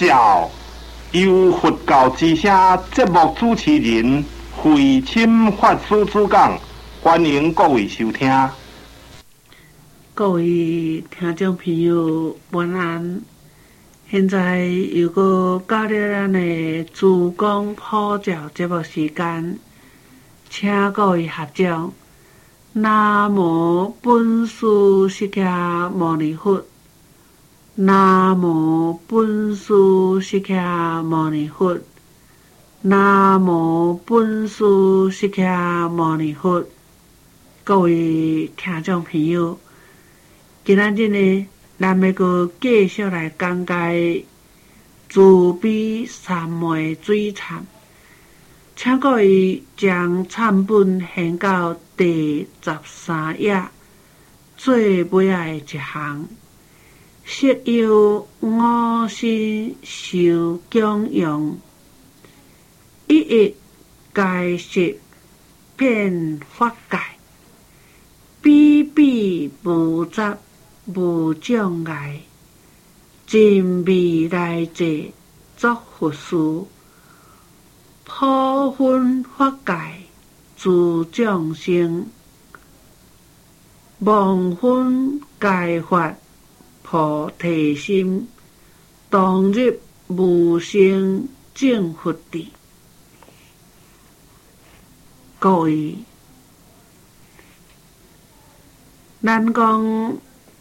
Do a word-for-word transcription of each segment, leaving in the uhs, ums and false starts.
教由佛教之声节目主持人慧清法师主讲，欢迎各位收听。 各位听众朋友，晚安。现在又搁到了咱的自讲普教节目时间，请各位合掌。南无本师释迦牟尼佛。南无本师释迦牟尼佛。南无本师释迦牟尼佛。各位听众朋友，今仔日呢，咱要搁继续来讲解慈悲三昧水忏，请各位将忏本献到第十三页，最尾仔的一行。昔有五身受供养，一一皆是遍法界，比比无杂无障碍，尽未来际作佛事，普分法界诸众生，忘分界法菩提心，当入无生正佛地。各位，咱讲，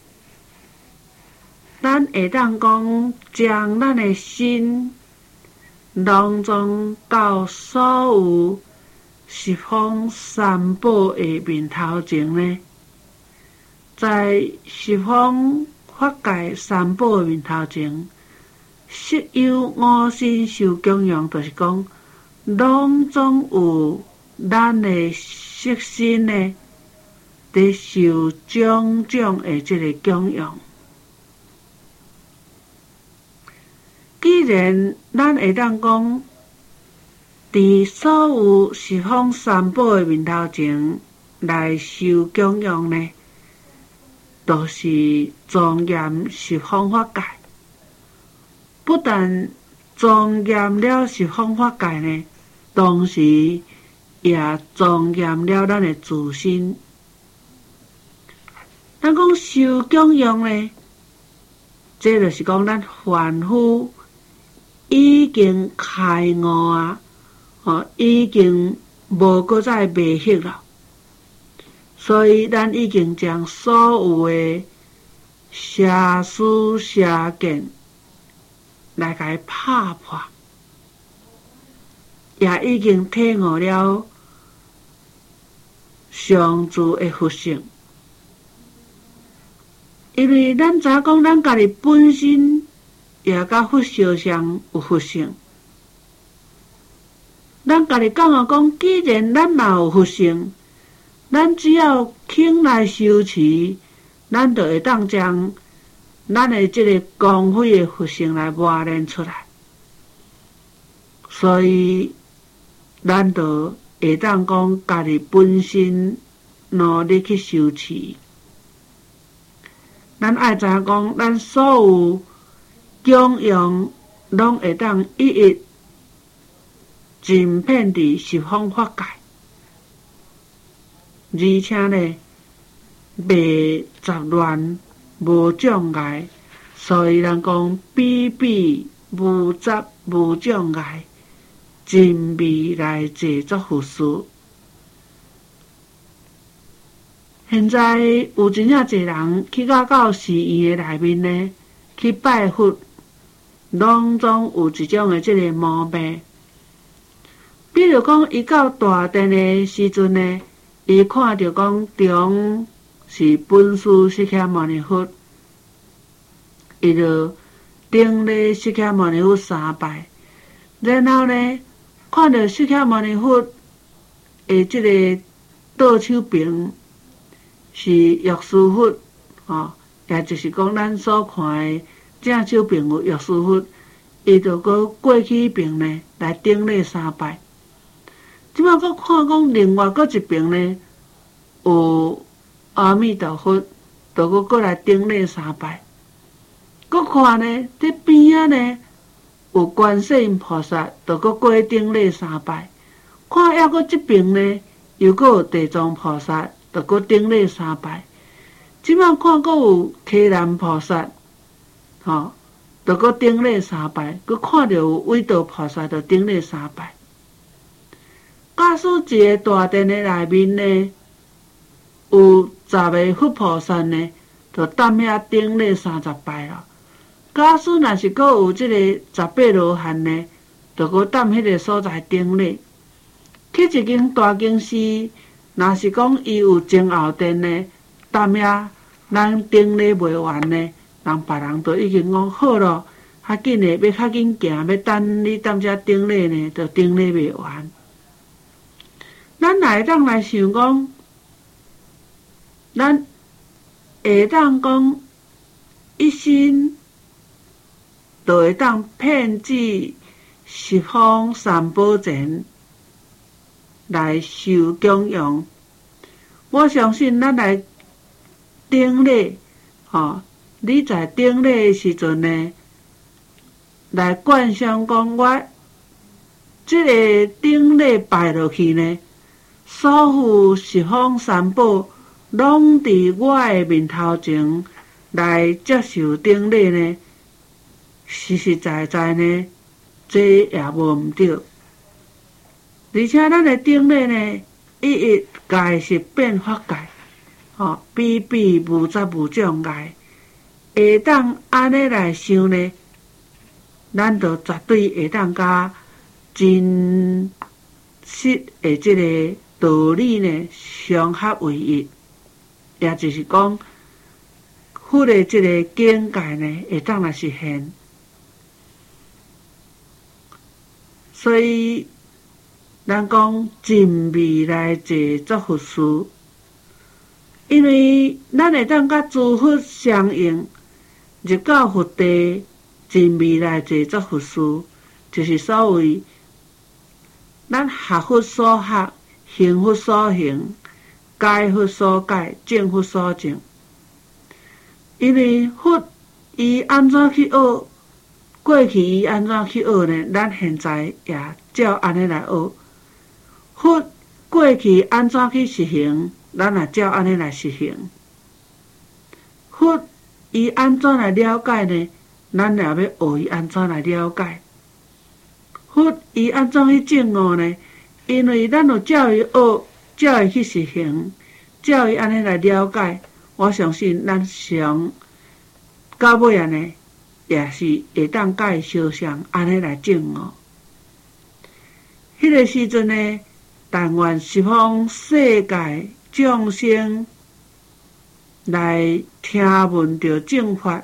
咱会当讲，将咱的心拢总到所有十方三宝的面头前呢，在十方法界三宝的面头前，悉有五身受供养，就是讲，拢总有咱的色身呢，伫受种种的这个供养。既然咱会当讲，伫所有十方三宝的面头前来受供养呢，都是庄严十方法界。不但庄严了十方法界呢，同时也庄严了咱的自身。咱讲受供养呢，这就是讲咱凡夫已经开悟啊，哦，已经无搁再迷惑了。所以咱已经将所有的邪思邪见来甲伊拍破，也已经体悟了上智的佛性。因为咱知影讲，咱家己本身也甲佛相像有佛性。咱家己讲啊讲，既然咱嘛有佛性，咱只要肯来修持，咱就会当将咱的这个光辉的佛性来磨练出来。所以，咱就会当讲家己本身努力去修持。咱爱知影讲，咱所有供养拢会当一一尽遍伫十方法界。而且呢，袂杂乱，无障碍，所以人讲比比无杂无障碍，尽未来际作佛事。现在有真正侪人去到到寺院的内面呢，去拜佛，拢总有一种的这个毛病。比如讲，伊到大殿的时阵呢，伊看到讲中是本师释迦牟尼佛，伊就顶礼释迦牟尼佛三拜，然后呢，看到释迦牟尼佛的这个倒手边是药师佛，哦，也就是讲咱所看的正手边有药师佛，伊就搁过去边呢来顶礼三拜。即摆搁看讲另外搁一边呢，有阿弥陀佛，就搁过来顶礼三拜。搁看呢，伫边仔呢有观世音菩萨，就搁过顶礼三拜。看还搁即边呢，又搁有地藏菩萨，就搁顶礼三拜。即摆看搁有伽蓝菩萨，吼，就搁顶礼三拜。搁看到有韦陀菩萨，就顶礼三拜。假使一个大殿的内面呢，有十个佛菩萨呢，就踮遐顶礼三十拜咯。假使若是搁有即个十八罗汉呢，就搁踮迄个所在顶礼。去一间大经寺，若是讲伊有前后殿呢，踮遐咱顶礼袂完呢，人别人就已经讲好咯，较紧的要较紧行，要等你踮遮顶礼呢，就顶礼袂完。咱也会当来想讲，咱会当讲一心，就会当遍至十方三宝前来受供养。我相信咱来顶礼，吼，你在顶礼的时阵呢，来观想讲我即个顶礼拜落去呢，所有十方三宝拢伫我的面头前来接受顶礼呢，实实在在呢，这也无毋对。而且咱的顶礼呢，一一界是变法界，吼，比比无杂无障碍，会当安尼来想呢，咱就绝对会当甲真实的即个道理呢相合为一，也就是讲，佛的即个境界呢，会当来实现。所以，咱讲真未来坐作佛事，因为咱会当甲诸佛相应，入到佛地，真未来坐作佛事，就是所谓咱学佛所学，行佛所行，解佛所解，证佛所证。因为佛伊安怎去学，过去伊安怎去学呢？咱现在也照安尼来学。佛过去安怎去实行，咱也照安尼来实行。佛伊安怎来了解呢？咱也要学伊安怎来了解。佛伊安怎去证悟呢？因为咱有照伊学，照伊去实行，照伊安尼来了解，我相信咱上到尾啊呢，也是会当甲伊相像安尼来证悟。迄个时阵呢，但愿十方世界众生来听闻着正法，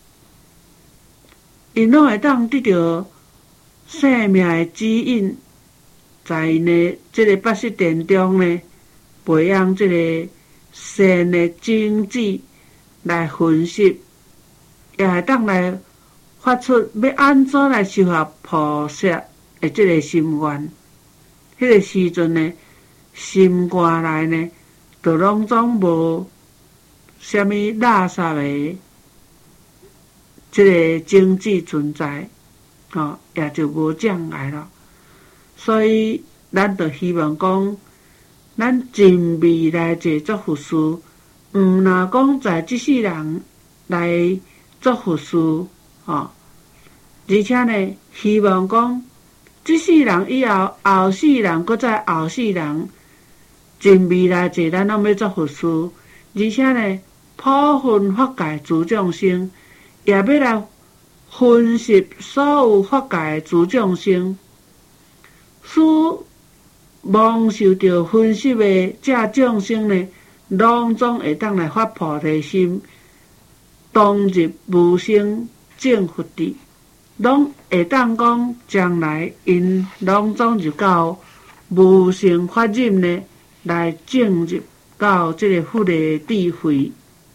因拢会当得到生命的指引，在因的即个八识殿中呢，培养即个善的种子来分析，也会当来发出要安怎来修学菩萨的即个心愿。迄个时阵呢，心肝内呢，就拢总无啥物垃圾的即个种子存在，吼、哦，也就无障碍咯。所以，咱就希望讲，咱真未来坐作佛事，毋若讲在即世人来作佛事，吼、哦，而且呢，希望讲，即世人以后，后世人，搁再后世人，真未来坐咱拢要作佛事，而且呢，普分法界诸众生，也要来分析所有法界诸众生，使蒙受着分析的这众生呢，拢总会当来发菩提心，当入无生正佛地，拢会当讲将来因拢总入到无生法忍呢，来进入到这个佛的智慧。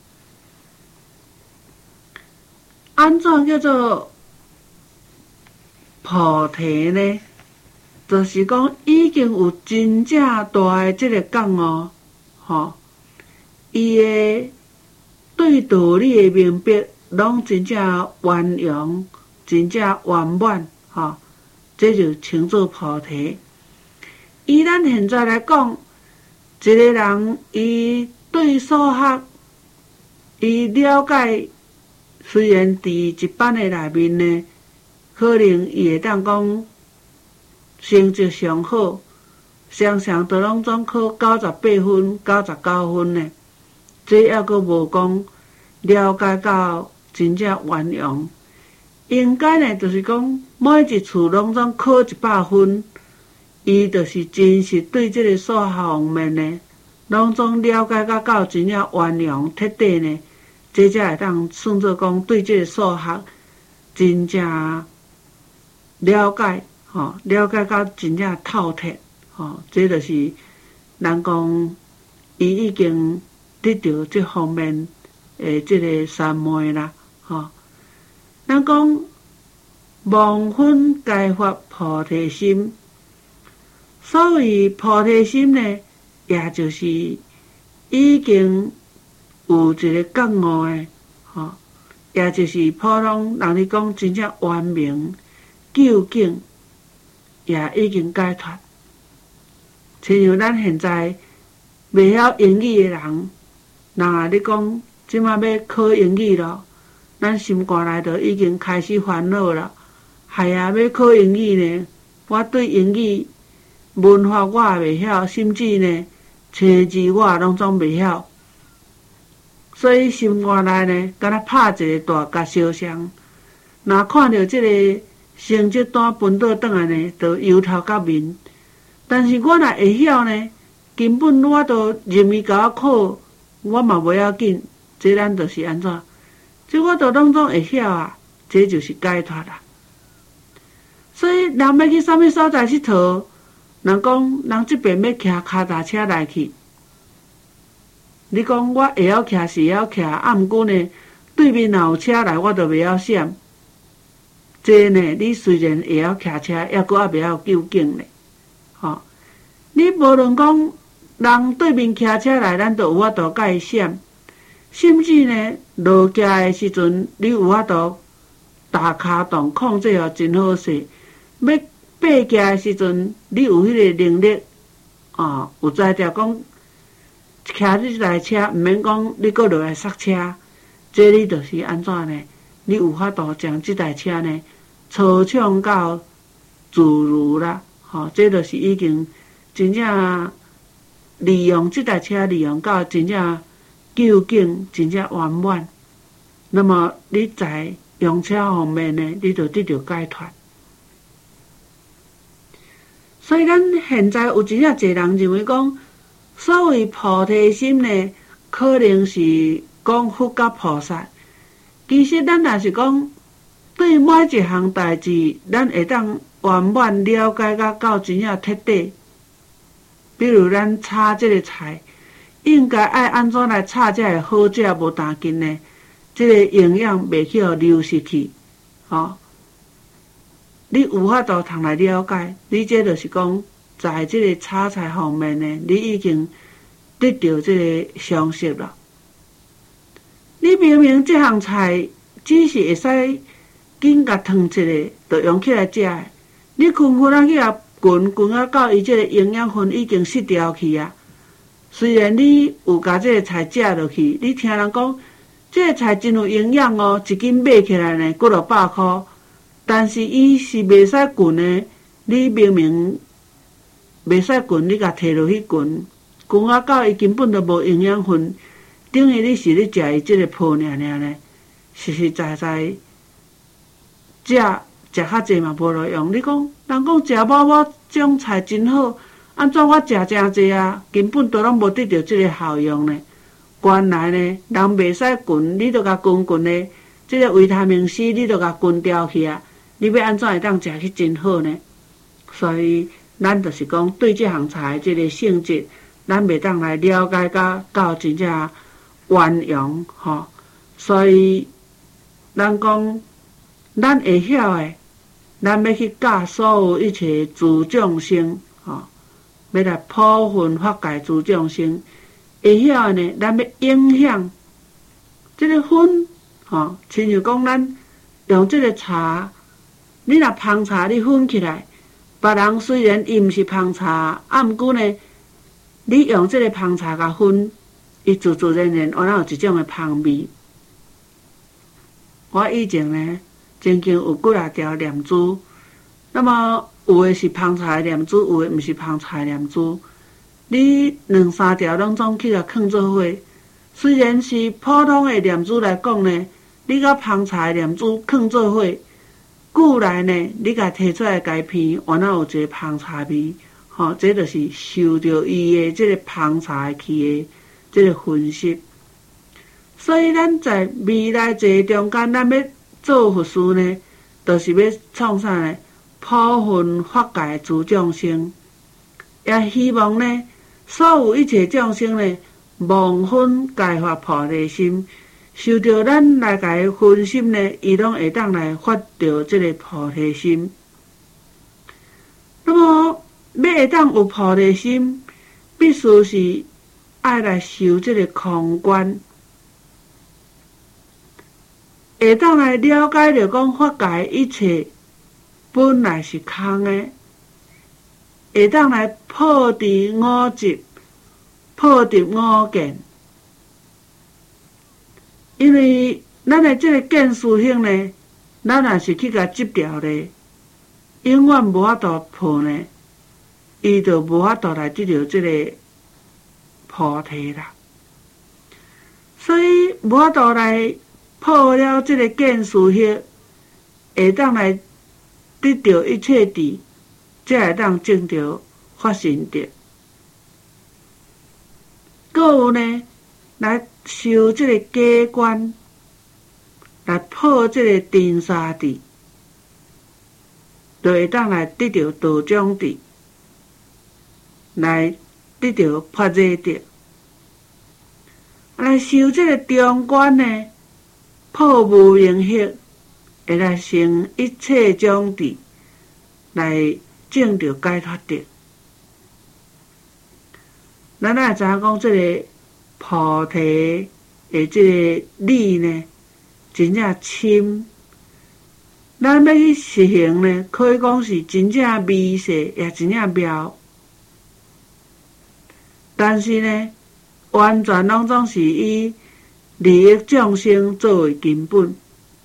安怎叫做菩提呢？就是讲已经有真正大的这个觉悟，吼，伊的对道理的明白，拢真正圆融，真正圆满。 吼、哦，这就称作菩提。以咱现在来讲，一个人伊对数学，伊了解，虽然伫一班的内面呢，可能伊会当讲成绩上好，常常都拢总考九十八分、九十九分呢。这还阁无讲了解到真正完用。应该呢，就是讲每一次拢总考一百分，伊就是真实对这个数学方面呢，拢总了解到到真正完用彻底呢，这才会当算作讲对这个数学真正了解，吼、哦，了解到真正透彻，吼、哦，这就是人讲伊已经得到这方面诶，这个三昧啦，吼、哦。咱讲忘分解发菩提心，所谓菩提心呢，也就是已经有一个觉悟的，吼、哦，也就是普通人咧讲真正完明究竟，也已经解脱。亲像咱现在袂晓英语的人，若咧讲即摆要考英语咯，咱心肝内头已经开始烦恼了。系啊，要考英语呢，我对英语文法我也袂晓，甚至呢，车字我也拢总袂晓。所以心肝内呢，敢若拍一个大甲烧伤。若看到即个成绩单分倒转来呢，就忧头甲面。但是我若会晓呢，根本我都任伊甲我考，我嘛袂要紧。这咱就是安怎？这我都拢总会晓啊，这就是解脱啦。所以人要去啥物所在佚佗，人讲人即边要骑脚踏车来去，你讲我会晓骑是会晓骑，啊毋过呢，对面若有车来，我就袂晓闪。这呢，你虽然会晓骑车，抑阁也袂晓究竟呢。吼、哦，你无论讲人对面骑车来，咱都有法度甲伊闪。甚至呢，落骑的时阵，你有法度大卡动控制哦，真好势。要爬骑的时阵，你有迄个能力，哦，有才调讲骑你台车，毋免讲你搁落来刹车，这你就是安怎呢？你有法度将即台车呢操纵到自如啦，吼、哦，这就是已经真正利用即台车，利用到真正究竟，真正圆满。那么你在用车方面呢，你就得到解脱。所以咱现在有真正侪人认为讲，所谓菩提心呢，可能是讲佛甲菩萨。其实咱若是讲对每一项代志，咱会当圆满了解到到真正彻底。比如咱炒这个菜，应该爱安怎来炒才会好食无担紧呢？这个营养袂去互流失去，吼、哦。你有法度通来了解，你这就是讲，在这个炒菜方面呢，你已经得到这个常识了。你明明这项菜只是会使紧甲烫一下，就用起来食的，你空空啊去啊滚滚啊到伊这个营养分已经失掉去啊。虽然你有甲这个菜食落去，你听人讲这个菜真有营养哦，一斤买起来呢，几落百块。但是伊是袂使滚的，你明明袂使滚，你甲摕落去滚，滚啊到伊根本都无营养分，等于你是咧食伊即个泡尔尔呢，实实在在食食较济嘛无路用。你讲人讲食某某种菜真好，安怎我食真济啊？根本都拢无得到即个效用呢。原来呢，人袂使滚，你著甲滚滚的，即个维他命 C 你著甲滚掉去啊。你要安怎会当食去真好呢？所以咱就是讲对这项菜这个性质，咱袂当来了解到到真正圆融吼。所以咱讲咱会晓的，咱要去教所有一切诸众生吼，要来普分法界诸众生。会晓的呢，咱要影响这个分吼，亲像讲咱用这个茶。 你若烹茶你混起来，别人虽然伊毋是烹茶，啊，毋过呢，你用即个烹茶甲混，伊自自然然原来有一种的香味。我以前呢，曾经有几啊条念珠，那么有的是烹茶的念珠，有的毋是烹茶的念珠。你两三条拢总去甲放做伙，虽然是普通的念珠来讲呢，你甲烹茶的念珠放做伙，久来呢，你甲摕出来家片，原来有一个烹茶味，吼、哦，这就是受着伊的即个烹茶的气的即个熏习。所以咱在未来这中间，咱要做佛事呢，就是要创啥呢？普熏法界诸众生，也希望呢，所有一切众生呢，忘分解发菩提心，受到咱来甲伊熏心呢，伊拢会当来发着即个菩提心。那么要会当有菩提心，必须是爱来修即个空观，会当来了解着讲法界一切本来是空的，会当来破除五执，破除五见。因为咱的即个见思性呢，咱若是去甲执掉咧，永远无法度破呢，伊就无法度来得到即个菩提啦。所以无法度来破了即个见思性，会当来得到一切智，才会当证着发心得。搁有呢，来修即个假观，来破即个真沙智，就会当来得到道种智，来得到发热得。来修即个中观呢，破无明色，会来成一切种智，来证着解脱得。咱也知影讲，即个菩提的即个理呢，真正深。咱要去实行呢，可以讲是真正微细，也真正妙。但是呢，完全拢总是以利益众生作为根本。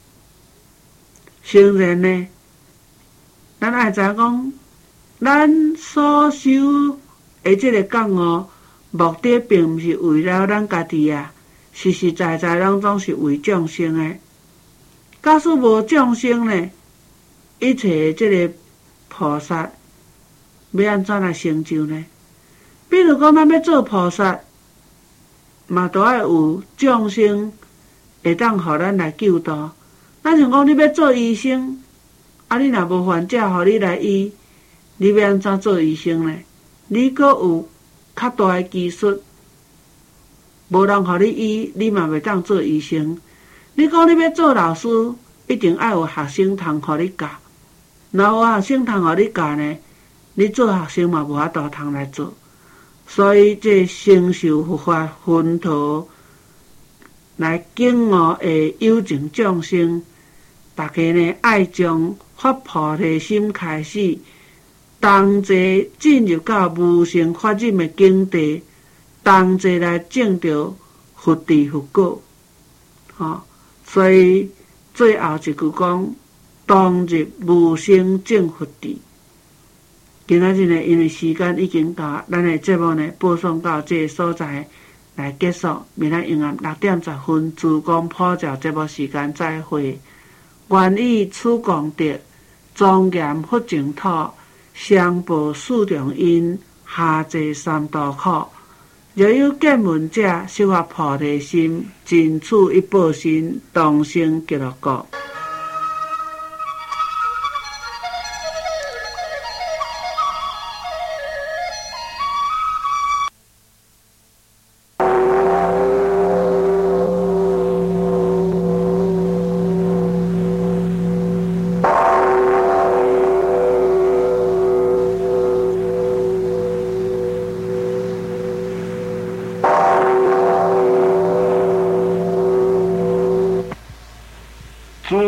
诚然呢，咱爱知影讲，咱所修的即个觉悟，目的并毋是为了咱家己啊，实实在在拢总是为众生的。假使无众生呢，一切即个菩萨要安怎来成就呢？比如讲，咱要做菩萨，嘛都要有众生会当互咱来救度。咱像讲，你要做医生，啊，你若无患者互你来医，你要安怎做医生呢？你阁有较大的技术，无人互你医，你嘛袂当做医生。你讲你要做老师，一定要有学生通互你教。若有学生通互你教呢，你做学生嘛无法度通来做。所以这承受佛法熏陶，来敬悟的有情众生，大家呢爱从发菩提心开始，同齐进入到无生法忍的境地，同齐来证着佛智佛果。吼、哦，所以最后一句讲，当入无生证佛智。今仔日呢，因为时间已经到，咱的节目呢播送到这个所在来结束。明仔永暗六点十分，自讲普照节目时间再会。愿以此功德，庄严佛净土，上报四重因，下济三途苦。若有见闻者，修发菩提心，尽此一报身，同生极乐国。 诸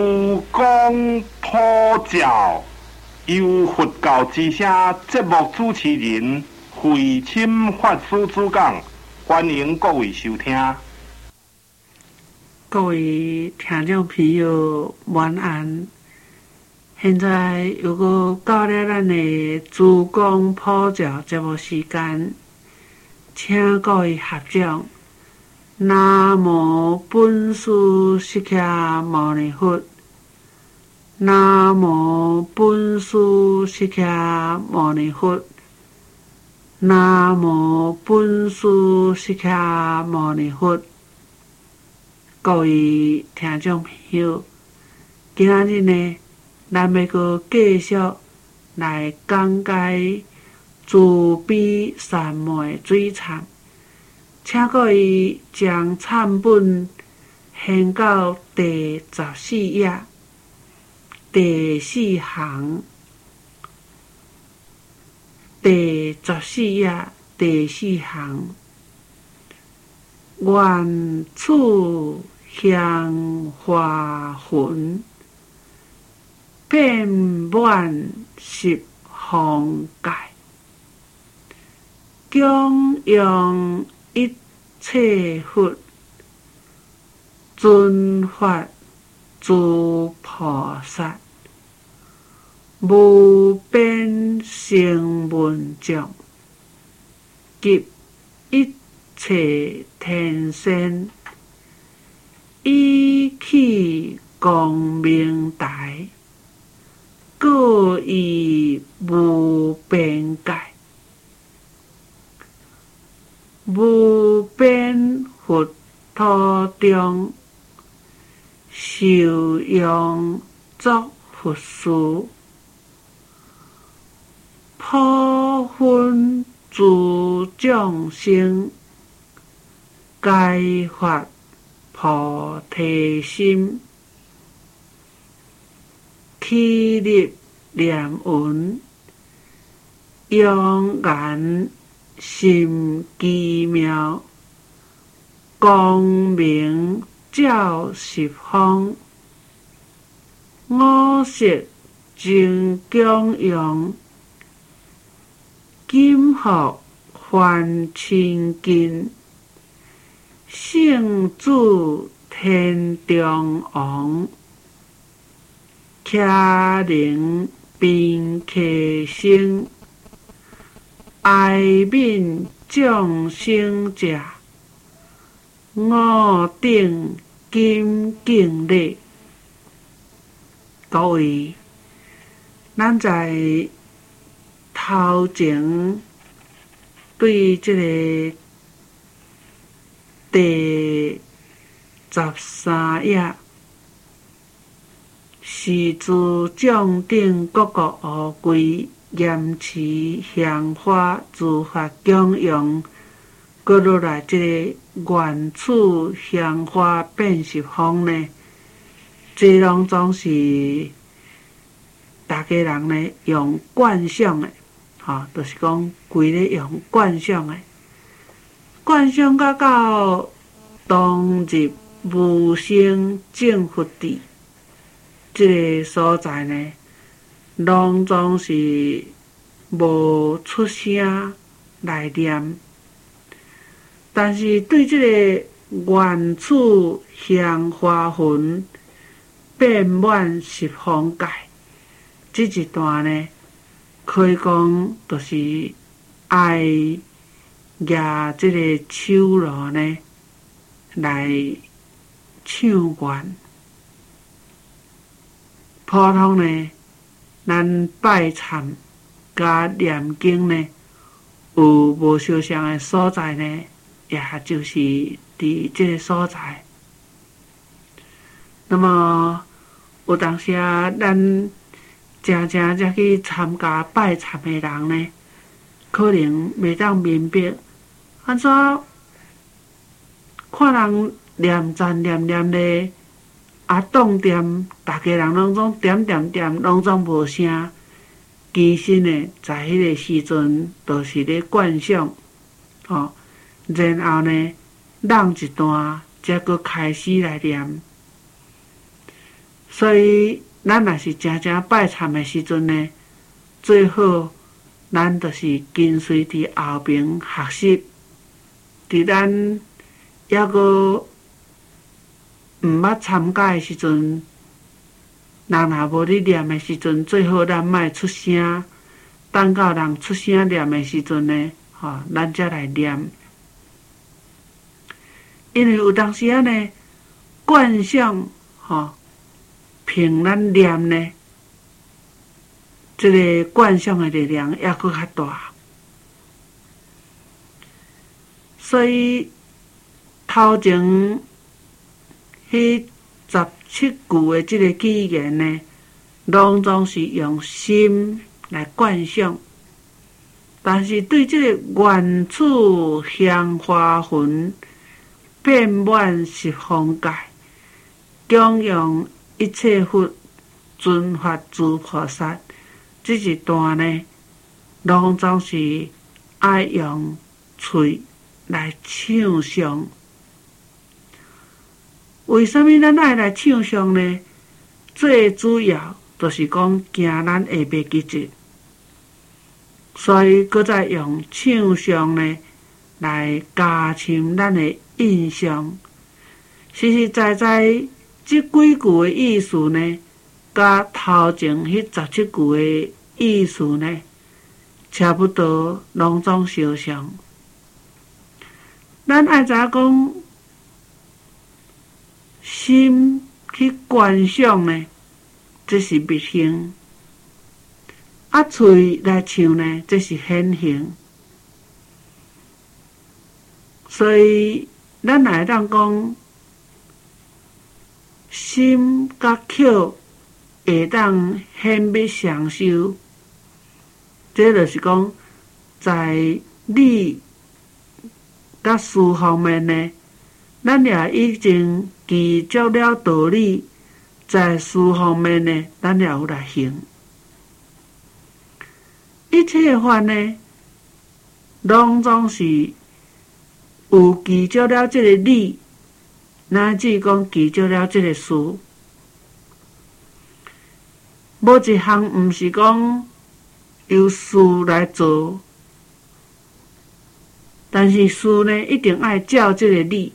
后，由佛教之声节目主持人慧钦法师主讲，欢迎各位收听。 各位听众朋友，晚安。现在又搁到了咱的珠光普照节目时间，请各位合掌。南无本师释迦牟尼佛。南无本师释迦牟尼佛。南无本师释迦牟尼佛。各位听众朋友，今仔日呢，咱要阁继续来讲解慈悲善美水忏，请各位将忏本掀到第十四页第四行，第十四页第四行。愿此香花魂，遍满十方界，供养一切佛，尊法诸菩萨，无边声闻众，及一切天仙，依起光明台，各以无边界，无边佛土中，受用作佛事，普分诸众生，解发菩提心，起立念闻，永眼心奇妙，光明照十方，五色真供养，金福还清净，圣主天中王，伽灵宾客生，爱悯众生者，五顶金敬礼。各位，咱在头前对这个第十三页，是自将顶各个乌龟严持香花诸法供养，搁落来这个愿此香花遍十方呢，这拢总是大家人呢用观想的，吼，就是讲规咧用观想的。观想到到当日无生正佛地，这个所在呢，拢总是无出声来念，但是对这个愿此香花魂，遍满十方界，这一段呢，可以讲就是爱举这个手路呢来唱愿。普通呢，咱拜忏加念经呢，有无相像的所在呢，也就是伫这个所在。那么有当时啊，咱真正才去参加拜忏的人呢，可能袂当明白安怎看人念赞念念咧，啊当点，大家人拢总点点点，拢总无声。其实呢，在迄个时阵，都是咧观想，哦，然后呢，让一段，才搁开始来念。所以咱若是真正拜忏的时阵呢，最好咱就是跟随伫后边学习，伫咱抑阁毋捌参加的时阵，人若无咧念的时阵，最好咱莫出声，等到人出声念的时阵呢，吼，咱才来念。因为有当时啊呢，惯想吼，凭咱念呢，即个惯想的力量抑搁较大，所以头前迄十七句的即个语言呢，拢总是用心来惯想，但是对即个原处香花魂，遍满十方界，供养一切佛尊法诸菩萨，这一段呢，拢总是爱用喙来唱诵。为什么咱爱来唱诵呢？最主要就是讲惊咱会袂记住，所以搁再用唱诵呢来加深咱的印象。实实在在，即几句的意思呢，甲头前迄十七句的意思呢，差不多拢总相像。咱爱知影讲，心去观想呢，这是密行；啊，喙来唱呢，这是显行。所以，咱来当讲，心甲口会当显密相修，这就是讲，在理甲事方面呢，咱也已经记住了道理，在事方面呢，咱也有来行。一切法呢，拢总是有记住了这个理，乃至讲记住了这个事。无一项毋是讲由事来做，但是事呢，一定爱照这个理。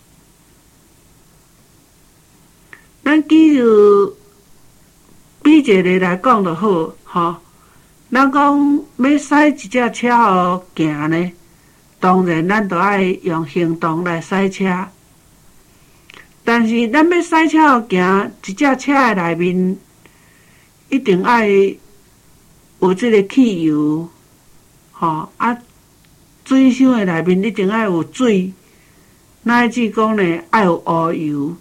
咱举如比一个来讲就好，吼。咱讲要驶一只车互行呢，当然咱就爱用行动来驶车。但是咱要驶车互行，一只车的内面一定爱有这个汽油，吼啊，水箱的内面一定爱有水，乃至讲呢爱有乌油。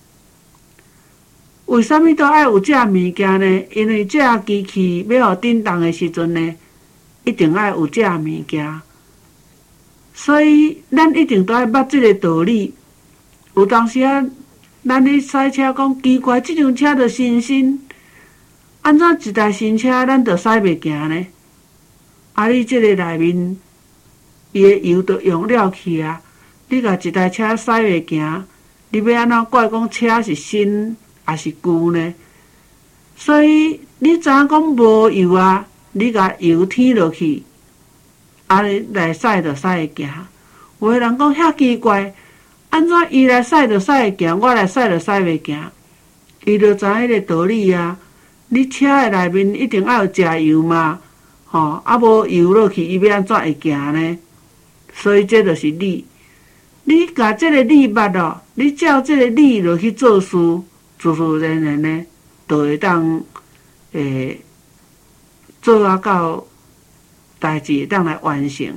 为什么都爱有这物件呢？因为这机器要互振动的时阵呢，一定爱有这物件。所以咱一定都爱捌这个道理。有当时啊，咱咧驶车讲奇怪，这辆车就新新，安怎一台新车咱就驶袂行呢？啊，你这个内面伊的油都用了去啊，你甲一台车驶袂行，你要安怎怪讲车是新？也是旧呢，所以你知影讲无油啊，你甲油添落去，啊来驶就驶会行。有个人讲遐奇怪，安怎伊来驶就驶会行，我来驶就驶袂行？伊就知迄个道理啊。你车的内面一定要有加油嘛，吼，啊无油落去，伊要安怎会行呢？所以这就是理。你甲这个理捌咯，你照这个理落去做事。自自然然呢，就会当诶做啊到代志，会当来完成。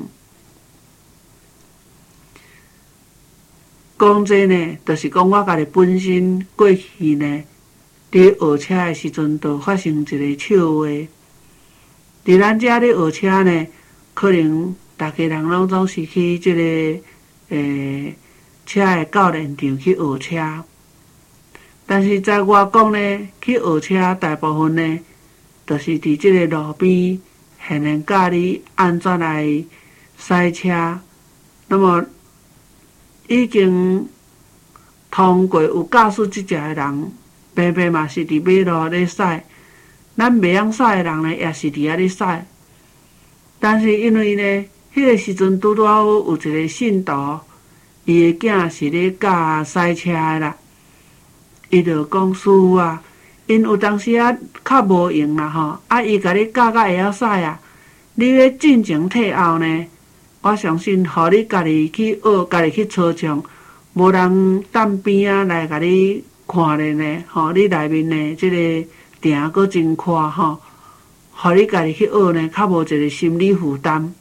讲这呢，就是讲我家己本身过去呢，伫学车的时阵，就发生一个笑话。伫咱遮咧学车呢，可能大家人拢总是去即、这个诶车的教练场去学车。但是在外国呢，去学车大部分呢，就是伫即个路边，现能教你安怎来驶车。那么已经通过有驾驶执照的人， 白白嘛是伫马路咧驶，咱袂晓驶诶人呢，也是伫遐咧驶。但是因为呢，迄个时阵拄拄好有一个信徒，伊诶囝是咧教驶车诶啦，伊就讲师傅啊，因有当时啊较无用啦吼，啊伊甲你教甲会晓驶啊，你要进前退后呢，我相信，互你家己去学，家己去操场，无人等边啊来甲你看咧呢，吼，你内面呢即个埕阁真宽吼，互你家己去学呢，较无一个心理负担。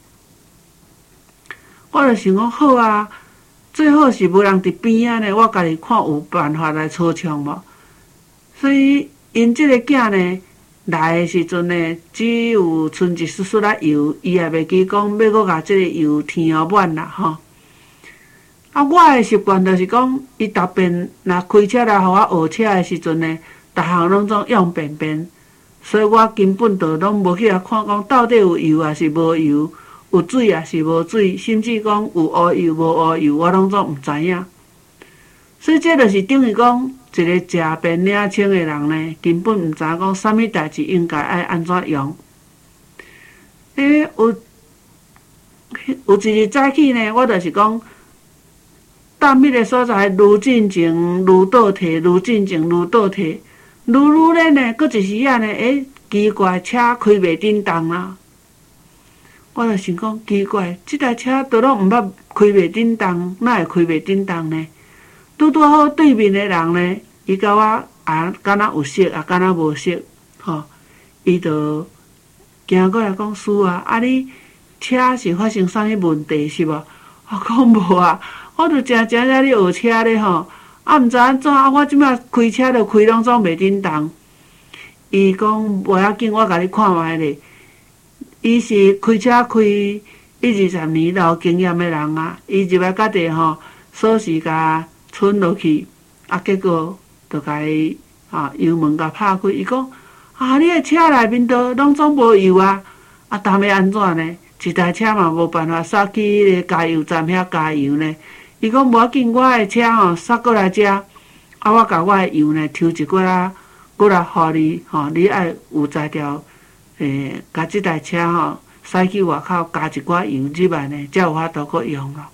我就想讲好啊，最好是无人伫边仔呢，我家己看有办法来操场无。所以因即个囝呢来诶时阵呢，只有剩一丝丝仔油，伊也袂记讲要搁甲即个油添互满啦吼。啊，我诶习惯就是讲，伊逐遍若开车来互我学车诶时阵呢，逐项拢总用便便，所以我根本就拢无去遐看讲到底有油还是无油。有水也是无水，甚至讲有乌油无乌油，我拢总毋知影。所以这就是等于讲，一个食便领清的人呢，根本毋知影讲啥物代志应该爱安怎用。诶，有有一日早起呢，我就是讲，到迄个所在愈进前愈倒退，愈进前愈倒退，愈愈咧呢，搁一时啊呢，诶，奇怪，车开袂振动啦。我就想讲奇怪，即台车都拢毋捌开袂振动，哪会开袂振动呢？拄拄好对面的人呢，伊甲我啊，敢若有熟，啊，敢若无熟，吼，伊就行过来讲师啊，啊你车是发生啥物问题是无？我讲无啊，我就正正在咧学车咧吼，啊毋知安怎啊，我即摆开车就开拢总袂振动。伊讲无要紧，我甲你看卖咧。伊是开车开一二十年老经验的人啊，伊入来家己吼，锁匙甲存落去，啊，结果就甲伊啊油门甲拍开。伊讲啊，你的车内面都拢总无油啊，啊，当要安怎呢？一台车嘛无办法煞去迄个加油站遐加油呢。伊讲无要紧，我的车吼煞过来遮，啊，我甲我的油呢抽一过来，过来互你吼，你爱有才调。诶，甲即台车吼驶去外口加一寡油入来呢，才有法度搁用咯。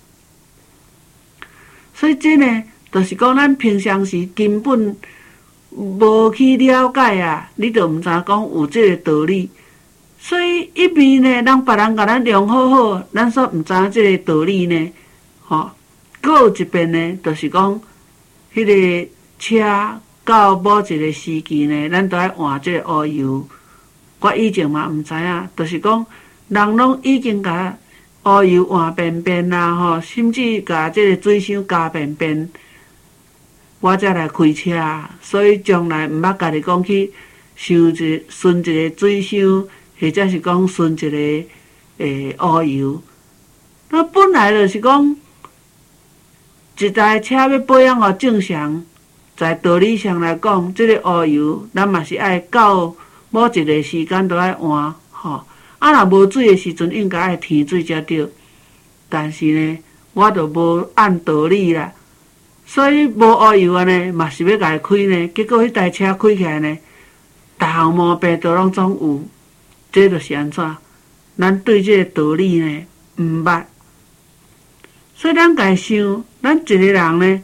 所以这呢，就是讲咱平常时根本无去了解啊，你就毋知讲有这个道理。所以一边呢，人别人甲咱量好好，咱煞毋知影这个道理呢，吼。搁有一边呢，就是讲迄个车到某一个时期呢，咱都爱换这个乌油。我以前嘛毋知影，就是讲人拢已经甲乌油换便便啦吼，甚至甲即个水箱加便便，我才来开车。所以从来毋捌家己讲去收一顺一个水箱，或者是讲顺一个诶乌油。那本来就是讲一台车要保养互正常，在道理上来讲，即、这个乌油咱嘛是爱到某一个时间都爱换，吼。啊，若无水的时阵，应该爱添水才对。但是呢，我就无按道理啦，所以无乌油啊呢，嘛是要甲伊开呢。结果迄台车开起来呢，逐项毛病都拢总有。这就是安怎？咱对这个道理呢，毋捌。所以咱家想，咱一个人呢，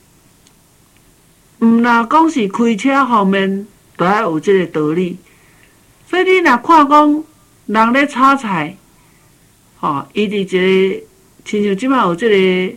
毋若讲是开车方面，都爱有这个道理。所以你若看讲人咧炒菜，吼，伊伫一个，亲像即摆有即个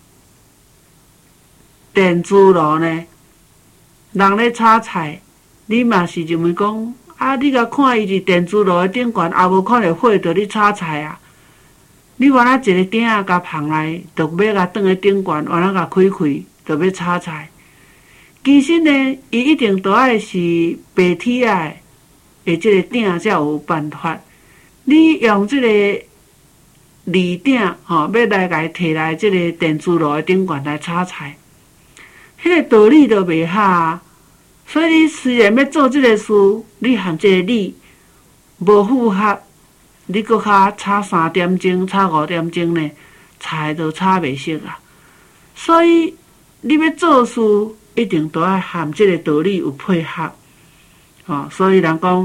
电磁炉呢，人咧炒菜，你嘛是认为讲，啊，你甲看伊伫电磁炉的顶悬，也无看到火着咧炒菜啊。你原来一个鼎仔甲放来，就要甲转去顶悬，原来甲开开，就要炒菜。其实呢，伊一定都爱是白铁啊。诶，即个鼎才有办法。你用即个铝鼎吼，要来甲伊摕来即个电磁炉的顶悬来炒菜，迄、那个道理都袂合啊。所以你虽然要做即个事，你含即个理无符合，你搁较炒三点钟、炒五点钟呢，菜都炒袂熟啊。所以你要做事， 一定都要含即个道理有配合，哦，所以人讲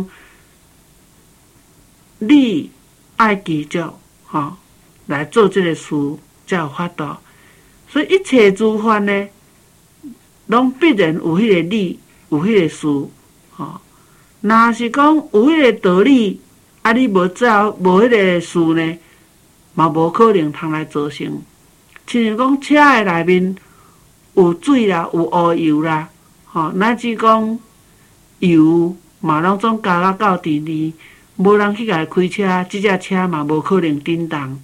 理爱记住，吼、哦，来做即个事才有法度。所以一切诸法呢，拢必然有迄个理，有迄个事，吼、哦。若是讲有迄个道理，啊，你无照无迄个事呢，嘛无可能通来造成。亲像讲车诶内面有水啦，有乌油啦，吼，乃至讲油嘛拢总加到到底呢，无人去甲伊开车，即只车嘛无可能振动。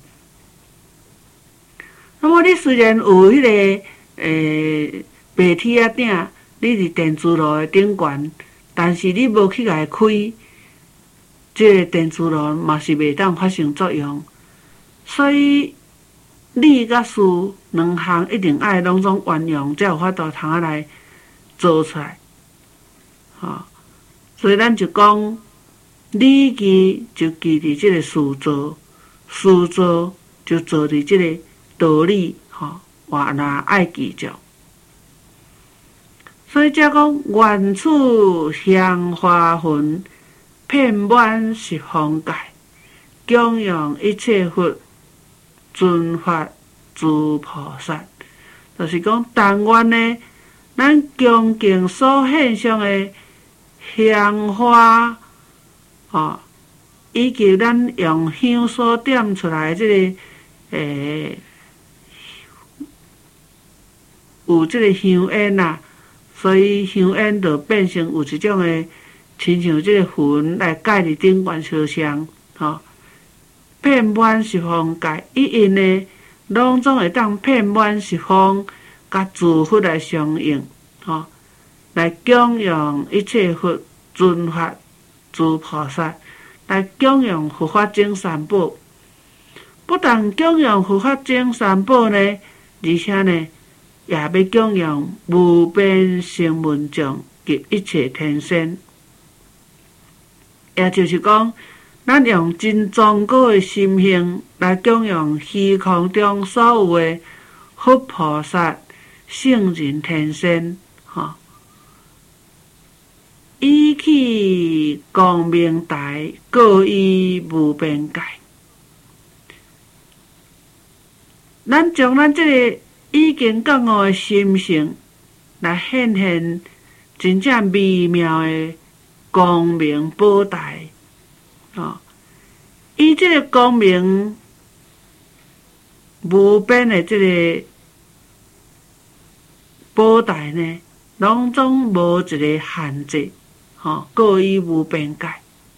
那么你虽然有迄、那个诶白铁仔顶，你伫电磁炉诶顶悬，但是你无去甲伊开，即、这个电磁炉嘛是袂当发生作用。所以理甲事两项一定爱拢总运用，才有法度通啊来做出来。吼、哦，所以咱就讲理记就记伫即个事做，事做就做伫即个道理，吼、哦，话若爱记住。所以才讲原处香花魂，遍满十方界，供养一切佛，尊法诸菩萨。就是讲但愿呢，咱恭敬所献上的香花，哦，以及咱用香所点出来即、这个诶，有即个香烟啊。所以香烟就变成有一种诶，亲像即个魂来盖伫顶悬烧香，吼，遍满十方界，伊因呢，拢总会当遍满十方，甲诸佛来相应，吼，来供养一切佛尊法诸菩萨，来供养佛法僧三宝。不但供养佛法僧三宝呢，而且呢，也要供养无边声闻众及一切天仙，也就是讲，咱用真庄高的心性来供养虚空中所有的佛菩萨、圣人、天仙，吼，以起光明台，告以无边界。咱将咱这个已经觉悟的心性，来显现真正微妙的光明宝台，哦，以这个光明无边的这个宝台呢，拢总无一个限制，吼、哦，告以无边界。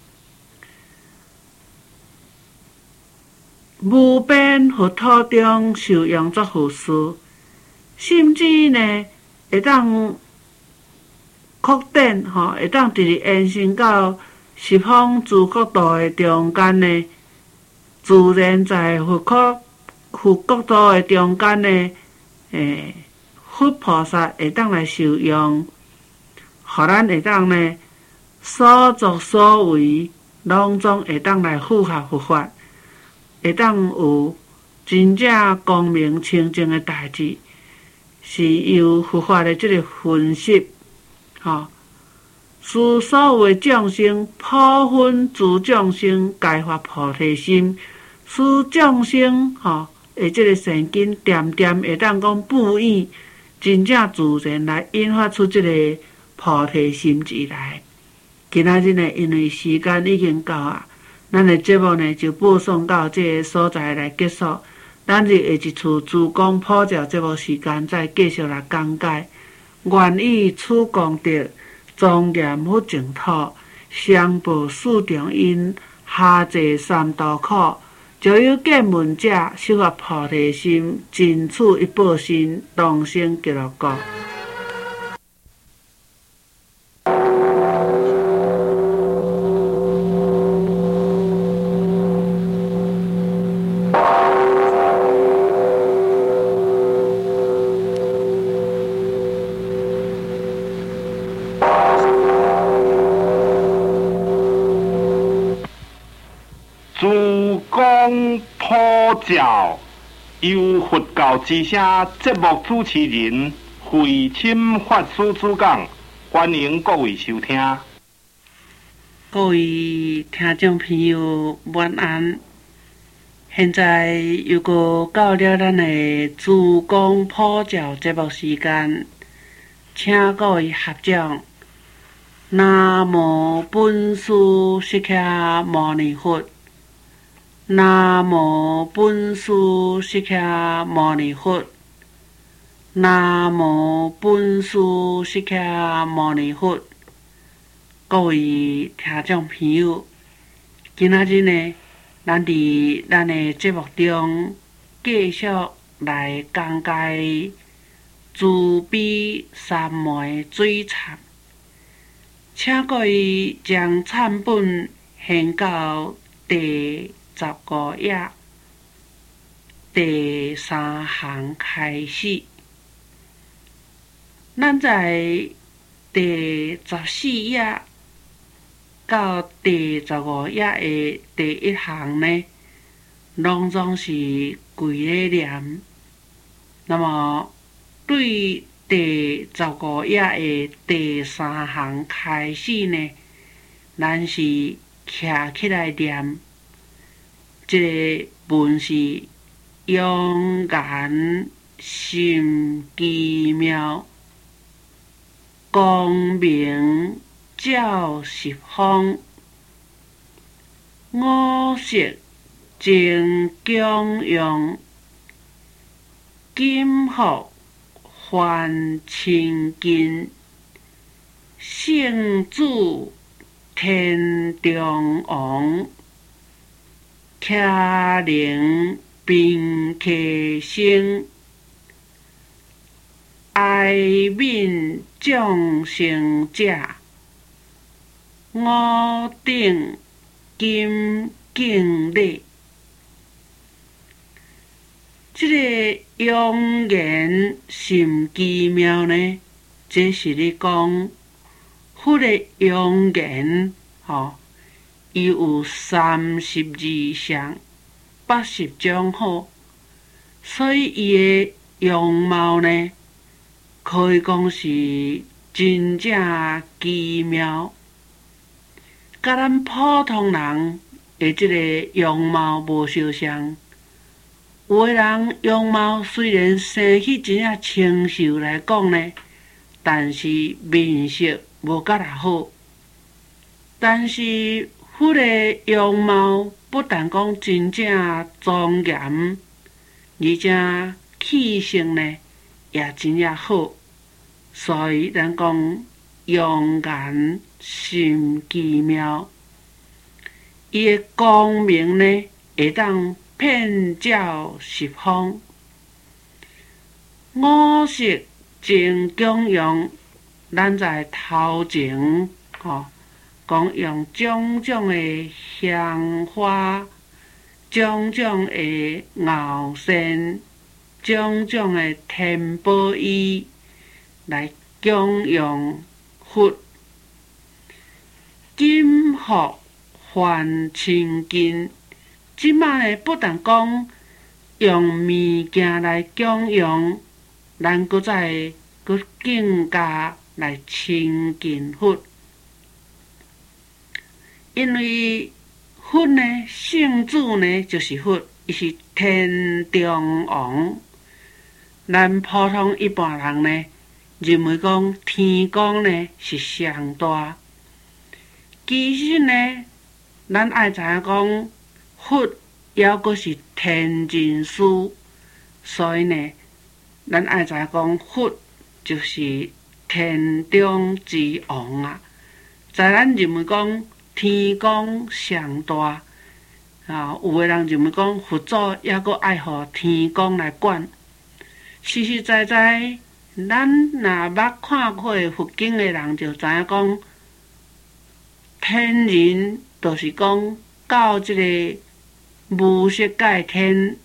无边佛土中受用作护事，甚至呢会当扩展，吼，会当直直延伸到十方诸国度的中间呢，自然在佛国佛国度的中间呢，诶，佛菩萨会当来受用，互咱会当呢所作所为，拢总会当来符合佛法。会当有真正光明清净的代志，是由佛法的这个分析，吼、哦，使所有的众生普分诸众生，解发菩提心，使众生吼、哦，的这个善根点点会当讲布依，真正自然来引发出这个菩提心之来。今仔日呢，因为时间已经到啊。咱的节目呢就播送到这个所在来结束，咱日下一次珠光普照节目时间再继续来讲解。愿以此功德，庄严佛净土，上报四重因，下济三途苦。就有见闻者，修发菩提心，尽此一报身，同生极乐国。 珠光普照，由佛教之声节目主持人慧钦法师主讲，欢迎各位收听。 各位听众朋友，晚安。现在又过到了咱的自讲普教节目时间，请各位合掌。南无本师释迦牟尼佛。南无本师释迦牟尼佛。南无本师释迦牟尼佛。各位听众朋友，今仔日呢，咱伫咱的节目中继续来讲解慈悲三昧水忏，请各位将忏本献到第十五页第三行开始。咱在第十四页到第十五页的第一行呢，拢总是跪咧念。那么对第十五页的第三行开始呢，咱是徛起来念。这个文是勇敢心奇妙，光明照十方，五色正供养，金福还清净，圣主天中王，伽灵并客生，哀悯众生者，五顶金敬礼。这个用言甚奇妙呢，这是咧讲佛的用言，吼，伊有三十二相，八十种好，所以伊的样貌呢，可以讲是真正奇妙，甲咱普通人的这个样貌无相像。有的人样貌虽然生起真正清秀来讲呢，但是面色无甲人好。但是佛的样貌不但讲真正庄严，而且气色呢也真正好。所以咱讲勇敢甚奇妙，伊的光明呢会当遍照十方，五色正供养。咱在头前吼，讲用种种的香花，种种的熬线，种种的天宝衣来供养佛，金福还清净。即摆呢，不但讲用物件来供养，咱搁再搁更加来亲近佛，因为佛呢，圣主呢就是佛，伊是天中王。咱普通一般人呢，认为讲天公呢是上大，其实呢，咱爱知影讲佛也阁是天人师，所以呢，咱爱知影讲佛就是天中之王啊。在咱认为讲天公上大啊，有的人认为讲佛祖也阁爱互天公来管。实实在在，咱若捌看过佛经的人就知影讲，天人就是讲到即个无色界天，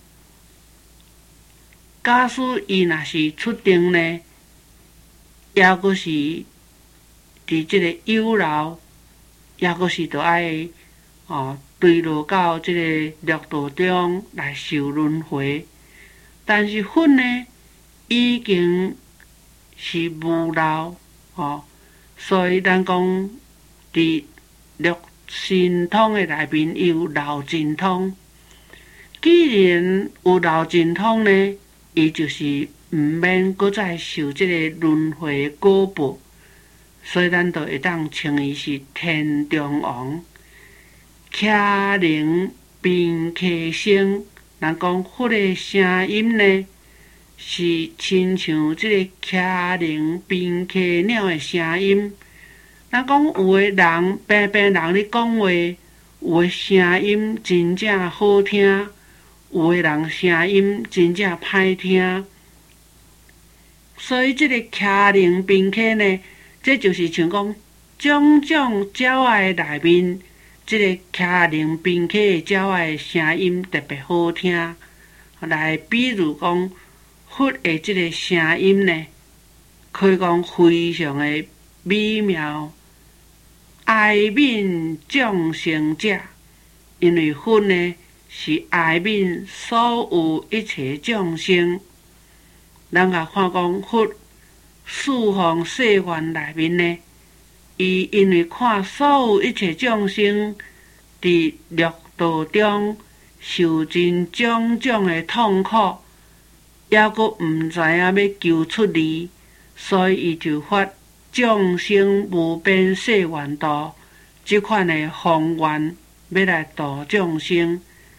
假使伊若是出定呢，也阁是伫即个有漏，也阁是着爱哦坠落到即个六道中来受轮回。但是佛呢，已经是无漏，吼，所以咱讲伫六神通诶内面有漏尽通。既然有漏尽通呢，伊就是毋免搁再受即个轮回果报，所以咱就会当称伊是天中王。徛铃并溪声，咱讲佛的声音呢，是亲像即个徛铃并溪鸟的声音。咱讲有的人平平人咧讲话，有的声音真正好听，有的人声音真正歹听。所以即个徛铃并溪呢，这就是像讲种种鸟仔的内面，即个徛铃并溪的鸟仔的声音特别好听。来，比如讲佛的即个声音呢，可以讲非常的美妙。哀悯众生者，因为佛呢是哀悯所有一切众生。咱甲看讲佛四方世愿内面呢，伊因为看所有一切众生伫六道中受尽种种的痛苦，抑阁毋知影要求出离，所以伊就发众生无边誓愿度即款的宏愿，要来度众生。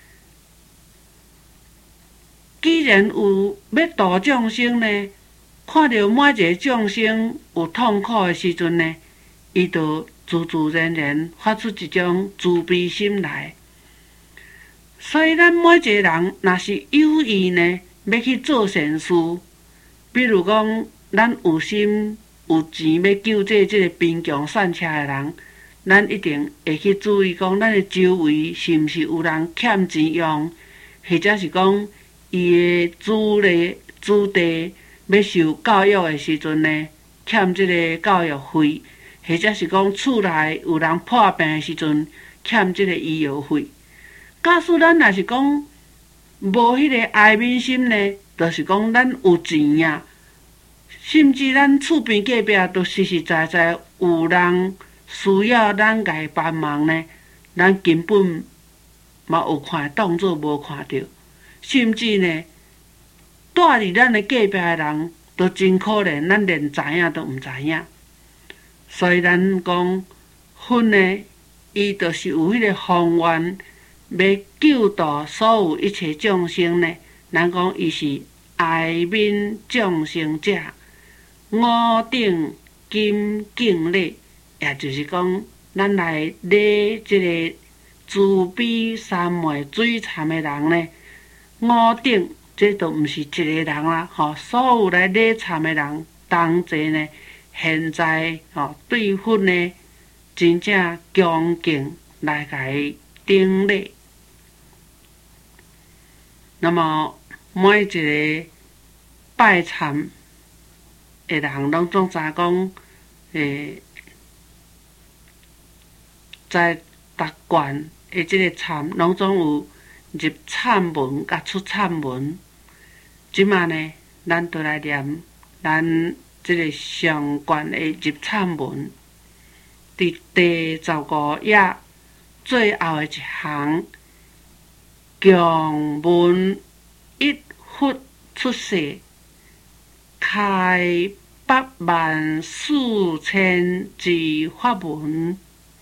既然有要度众生呢，看到每一个众生有痛苦的时阵呢，伊就自自然然发出一种慈悲心来。所以咱每一个人若是有意呢，要去做善事，比如讲咱有心有钱要救济即个贫穷散车的人，咱一定会去注意讲，咱的周围是毋是有人欠钱用，或者是讲伊的子地子弟要受教育的时阵呢，欠即个教育费，或者是讲厝内有人破病的时阵，欠即个医药费。假使咱若是讲无迄个哀悯心呢，就是讲咱有钱呀，甚至咱厝边隔壁都实实在在有人需要咱甲伊帮忙呢，咱根本嘛有看当作无看到，甚至呢，住伫咱的隔壁的人都真可怜，咱连知影都毋知影。所以咱讲佛呢，伊就是有迄个宏愿，要救度所有一切众生呢。咱讲伊是哀悯众生者，五顶金敬礼，也就是讲，咱来礼即个慈悲三昧水忏的人呢，五顶这都毋是一个人啦，吼，所有来礼忏的人同齐呢，现在吼对佛呢，真正恭敬来甲伊顶礼。那么每一个拜忏的人，拢总知讲，诶，在逐卷的即个忏，拢总有入忏文甲出忏文。即马呢，咱就来念咱即个上卷的入忏文，伫第十五页最后的一行。强闻一佛出世，开八万四千之法门。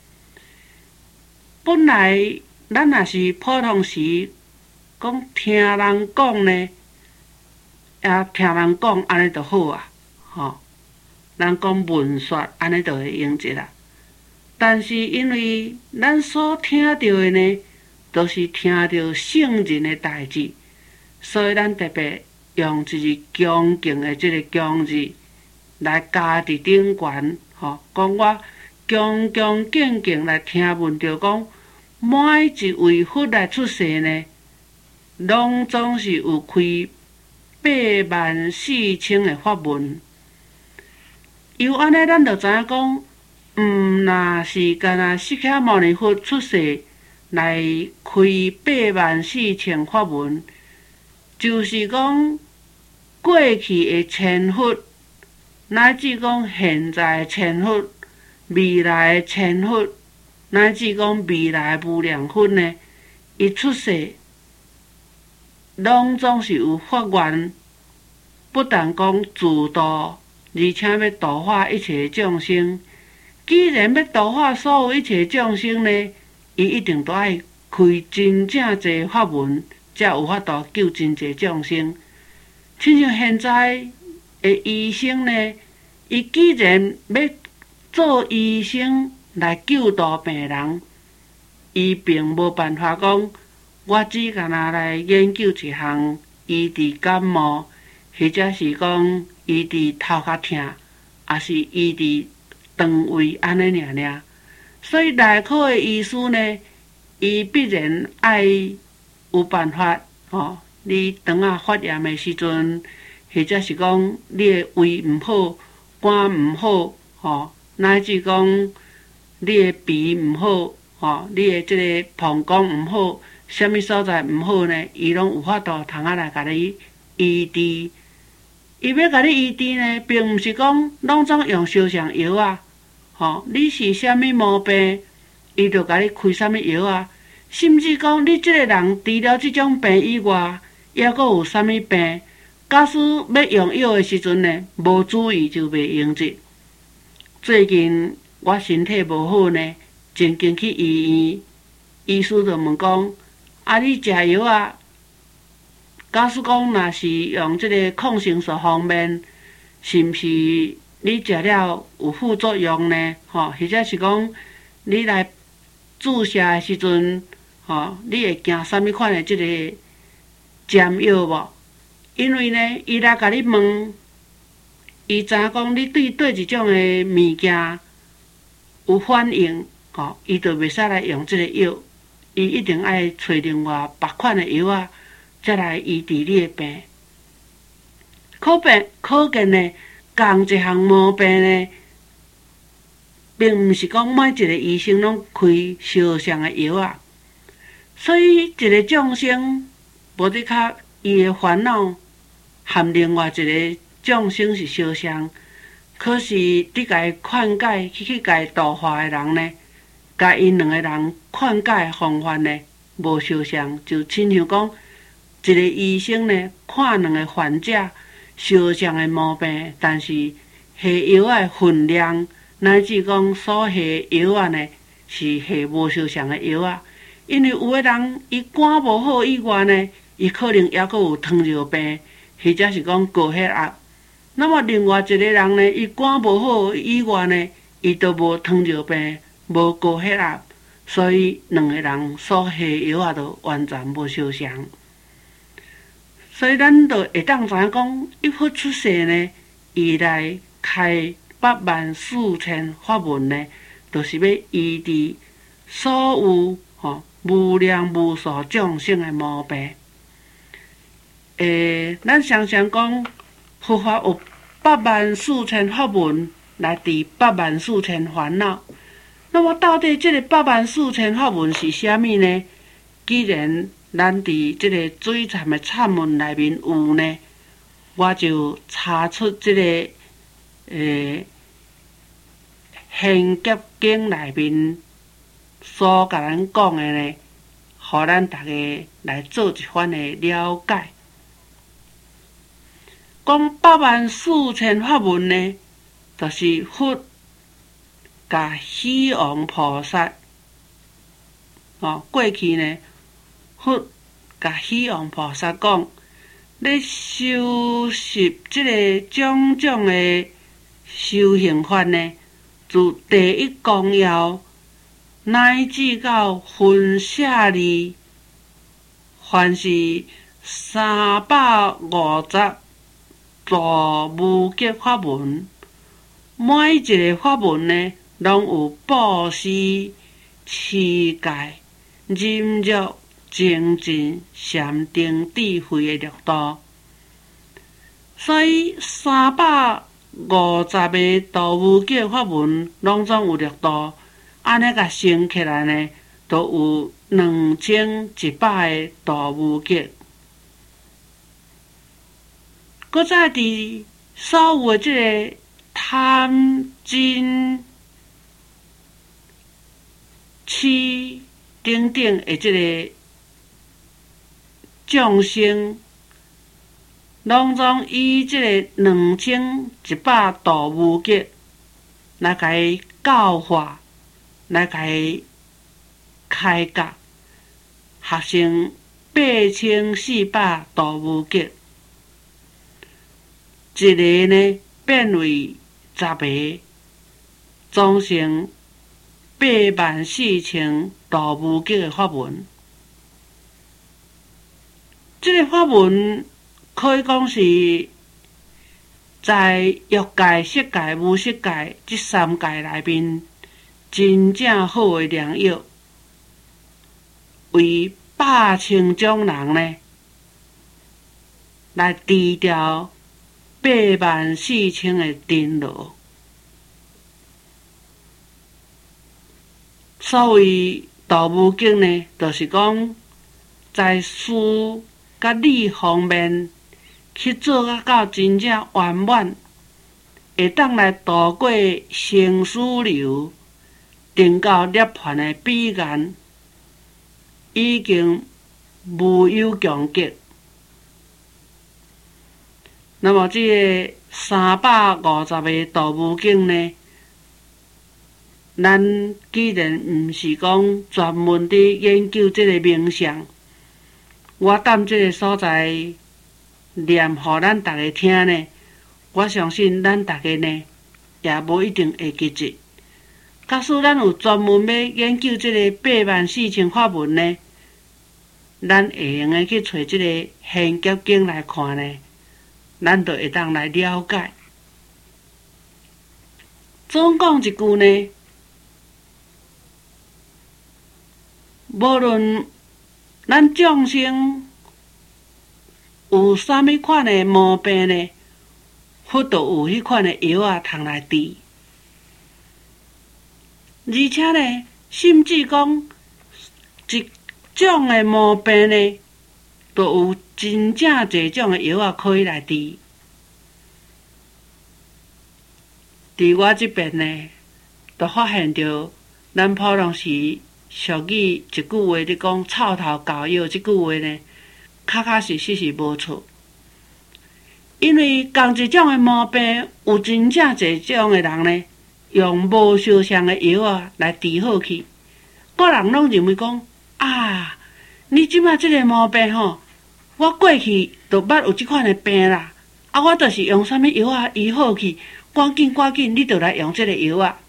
本来咱若是普通时讲听人讲呢，也听人讲安尼就好啊，吼。咱讲文说安尼就会用一啦。但是因为咱所听到的呢，都是听到圣人的代志，所以咱特别用一个恭敬的这个恭字来加伫顶悬，吼，讲我恭恭敬敬来听闻着讲，每一位佛来出世呢，拢总是有开八万四千的法门。由安尼，咱就知影讲，毋若是干那释迦牟尼佛出世来开八万四千法门，就是讲过去的千佛乃至讲现在千佛、未来千佛，乃至讲未来无量佛呢，伊出世，拢总是有法愿，不但讲自度，而且要度化一切众生。既然要度化所有一切众生呢，伊一定都爱开真正济法门，才有法度救真济众生。亲像现在的医生呢，伊既然要做医生来救度病人，伊并无办法讲，我只干那来研究一项医治感冒，或者是讲医治头壳痛，也是医治肠胃安尼尔尔。所以内科的医师呢，伊必然爱有办法哦。你肠仔发炎的时阵，或者是讲你的胃毋好、肝毋好，吼，乃至讲你的鼻毋好，吼，你的即个膀胱毋好，啥物所在毋好呢？伊拢有法度通啊来甲你医治。伊要甲你医治呢，并毋是讲拢总用烧伤药啊，吼，你是啥物毛病，伊就甲你开啥物药啊。甚至讲你即个人除了即种病以外，还阁有啥物病？假使要用药的时阵呢，无注意就袂用着。最近我身体无好呢，正经去医院，医师就问讲：啊，你食药啊？假使讲若是用即个抗生素方面，是毋是你食了有副作用呢？吼，或者是讲你来注射的时阵，吼，你会惊啥物款的即个针药无？因为呢，伊来甲你问，伊知影讲你对对一种的物件有反应，吼，伊就袂使来用即个药，伊一定爱找另外别款的药啊，才来医治你的病。可病可见呢，共一项毛病呢，并毋是讲每一个医生拢开相像的药啊。所以一个众生，无得较伊的烦恼，含另外一个众生是相像，可是你甲伊劝解去去甲伊度化的人呢，甲因两个人劝解的方法呢，无相像，就亲像讲一个医生呢，看两个患者相像的毛病，但是下药的分量，乃至讲所下药啊呢，是下无相像的药啊。因为有的人伊肝无好以外呢，伊可能还阁有糖尿病，或者是讲高血压。那么另外一个人呢，伊肝无好以外呢，伊都无糖尿病，无高血压，所以两个人所下药啊，都完全无相像。所以咱就会当知影讲，一佛出世呢，伊来开八万四千法门呢，就是要医治所有吼无量无数众生的毛病。诶，咱常常讲佛法有八万四千法门来治八万四千烦恼。那么到底这个八万四千法门是啥物呢？既然咱伫这个水忏的忏文内面有呢，我就查出这个诶《现劫经》内面所甲咱讲的呢，互咱大家来做一番的了解。讲八万四千法门呢，就是佛甲虚王菩萨哦，过去呢，佛甲虚王菩萨讲，咧修习即个种种的修行法呢，自第一公要乃至到分舍利，凡是三百五十座无极法门，每一个法门呢，拢有布施、持戒、忍辱、精进、禅定、智慧的力度。所以三百五十个度无极法门，拢总有力度。安尼甲算起来呢，都有两千一百个度无极。搁再伫所有的即个汉晋七等等的即个众生，拢总以即个两千一百度无极来甲伊教化，来甲伊开教，合成八千四百度无极。一个呢变为十个，总成八万四千度无极的法门。这个法门可以讲是在欲界、色界、无色界这三界内面真正好的良药，为百千种人呢来治疗八万四千的颠簸。所谓度无极呢，就是讲在事甲理方面去做啊到真正圆满，会当来度过生死流，登到涅槃的彼岸，已经无有穷极。那么，这个三百五十个度无极呢，咱既然毋是讲专门伫研究这个名相，我踮这个所在念互咱逐个听呢，我相信咱逐个呢也无一定会记住。假使咱有专门要研究这个八万四千法门呢，咱会用诶去找这个《现劫经》来看呢，咱就会当来了解。总讲一句呢，无论咱众生有啥物款的毛病呢，佛都有迄款的药啊，通来治。而且呢，甚至讲一种的毛病呢，都有真正侪种的药啊，可以来治。伫我这边呢，就发现着咱普通时俗语一句话咧讲"臭头搞药"这句话呢，确确实实是无错。因为同一种的毛病，有真正侪种的人呢，用无相像的药啊来治好去。个人拢认为讲啊，你即摆即个毛病吼，我过去就捌有即款的病啦，啊，我就是用啥物药啊医好去，赶紧赶紧，你就来用即个药啊。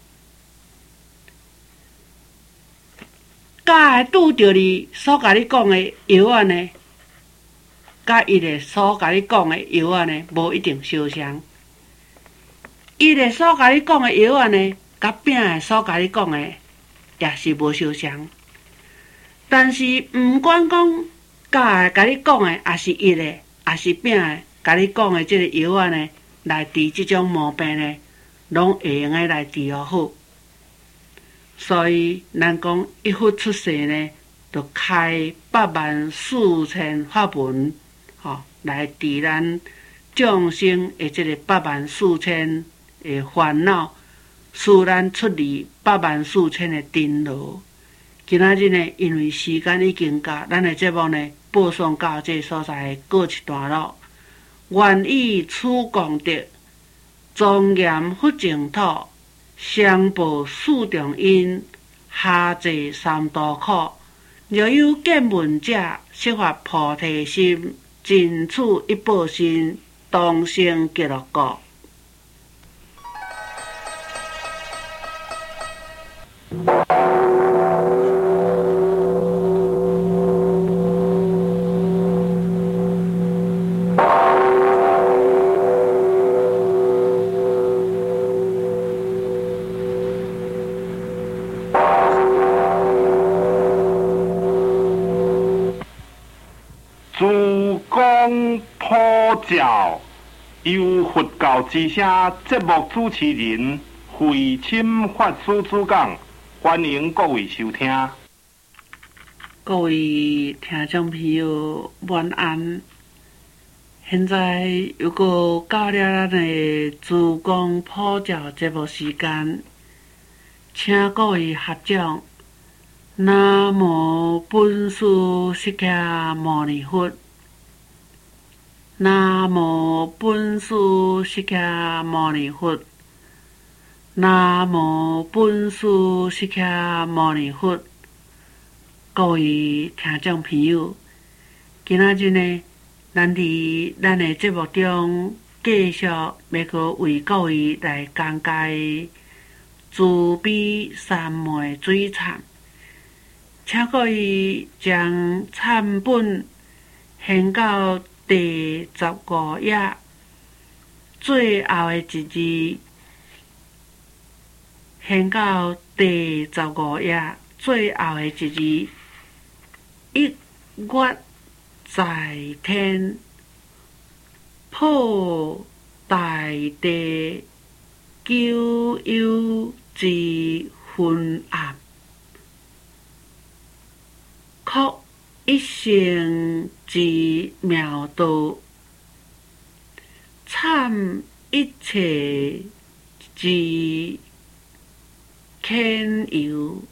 甲会拄着你所甲你讲的药啊呢，甲伊个所甲你讲的药啊呢，无一定相像。伊个所甲你讲的药啊呢，甲饼的所甲你讲的也是无相像。但是毋管讲甲的甲你讲的，也是伊个，也是饼的，甲你讲的即个药啊呢，来治即种毛病呢，拢会用诶来治疗好。所以，咱讲一佛出世呢，就开八万四千法门，吼、哦，来治咱众生的这个八万四千的烦恼，使咱出离八万四千的颠簸。今仔日呢，因为时间已经到，咱的节目呢播送到这所在告一段落。愿以此功德，庄严佛净土。上报四重因，下济三途苦。若有见闻者，悉发菩提心，尽此一报身，当生极乐国。 诸公普照，由佛教之声节目主持人慧钦法师主讲，欢迎各位收听。 各位听众朋友，晚安。 现在又过到了咱的珠光普照节目时间，请各位合掌。南无本师释迦牟尼佛。南无本师释迦牟尼佛。南无本师释迦牟尼佛。各位听众朋友，今仔日呢，咱伫咱的节目中继续要阁为各位来讲解慈悲三昧水忏，请各位将忏本献到第十五页最后的一字，献到第十五页最后的一字。一月在天，破大地，九幽之昏暗，曲一生之妙道，忏一切之牵由，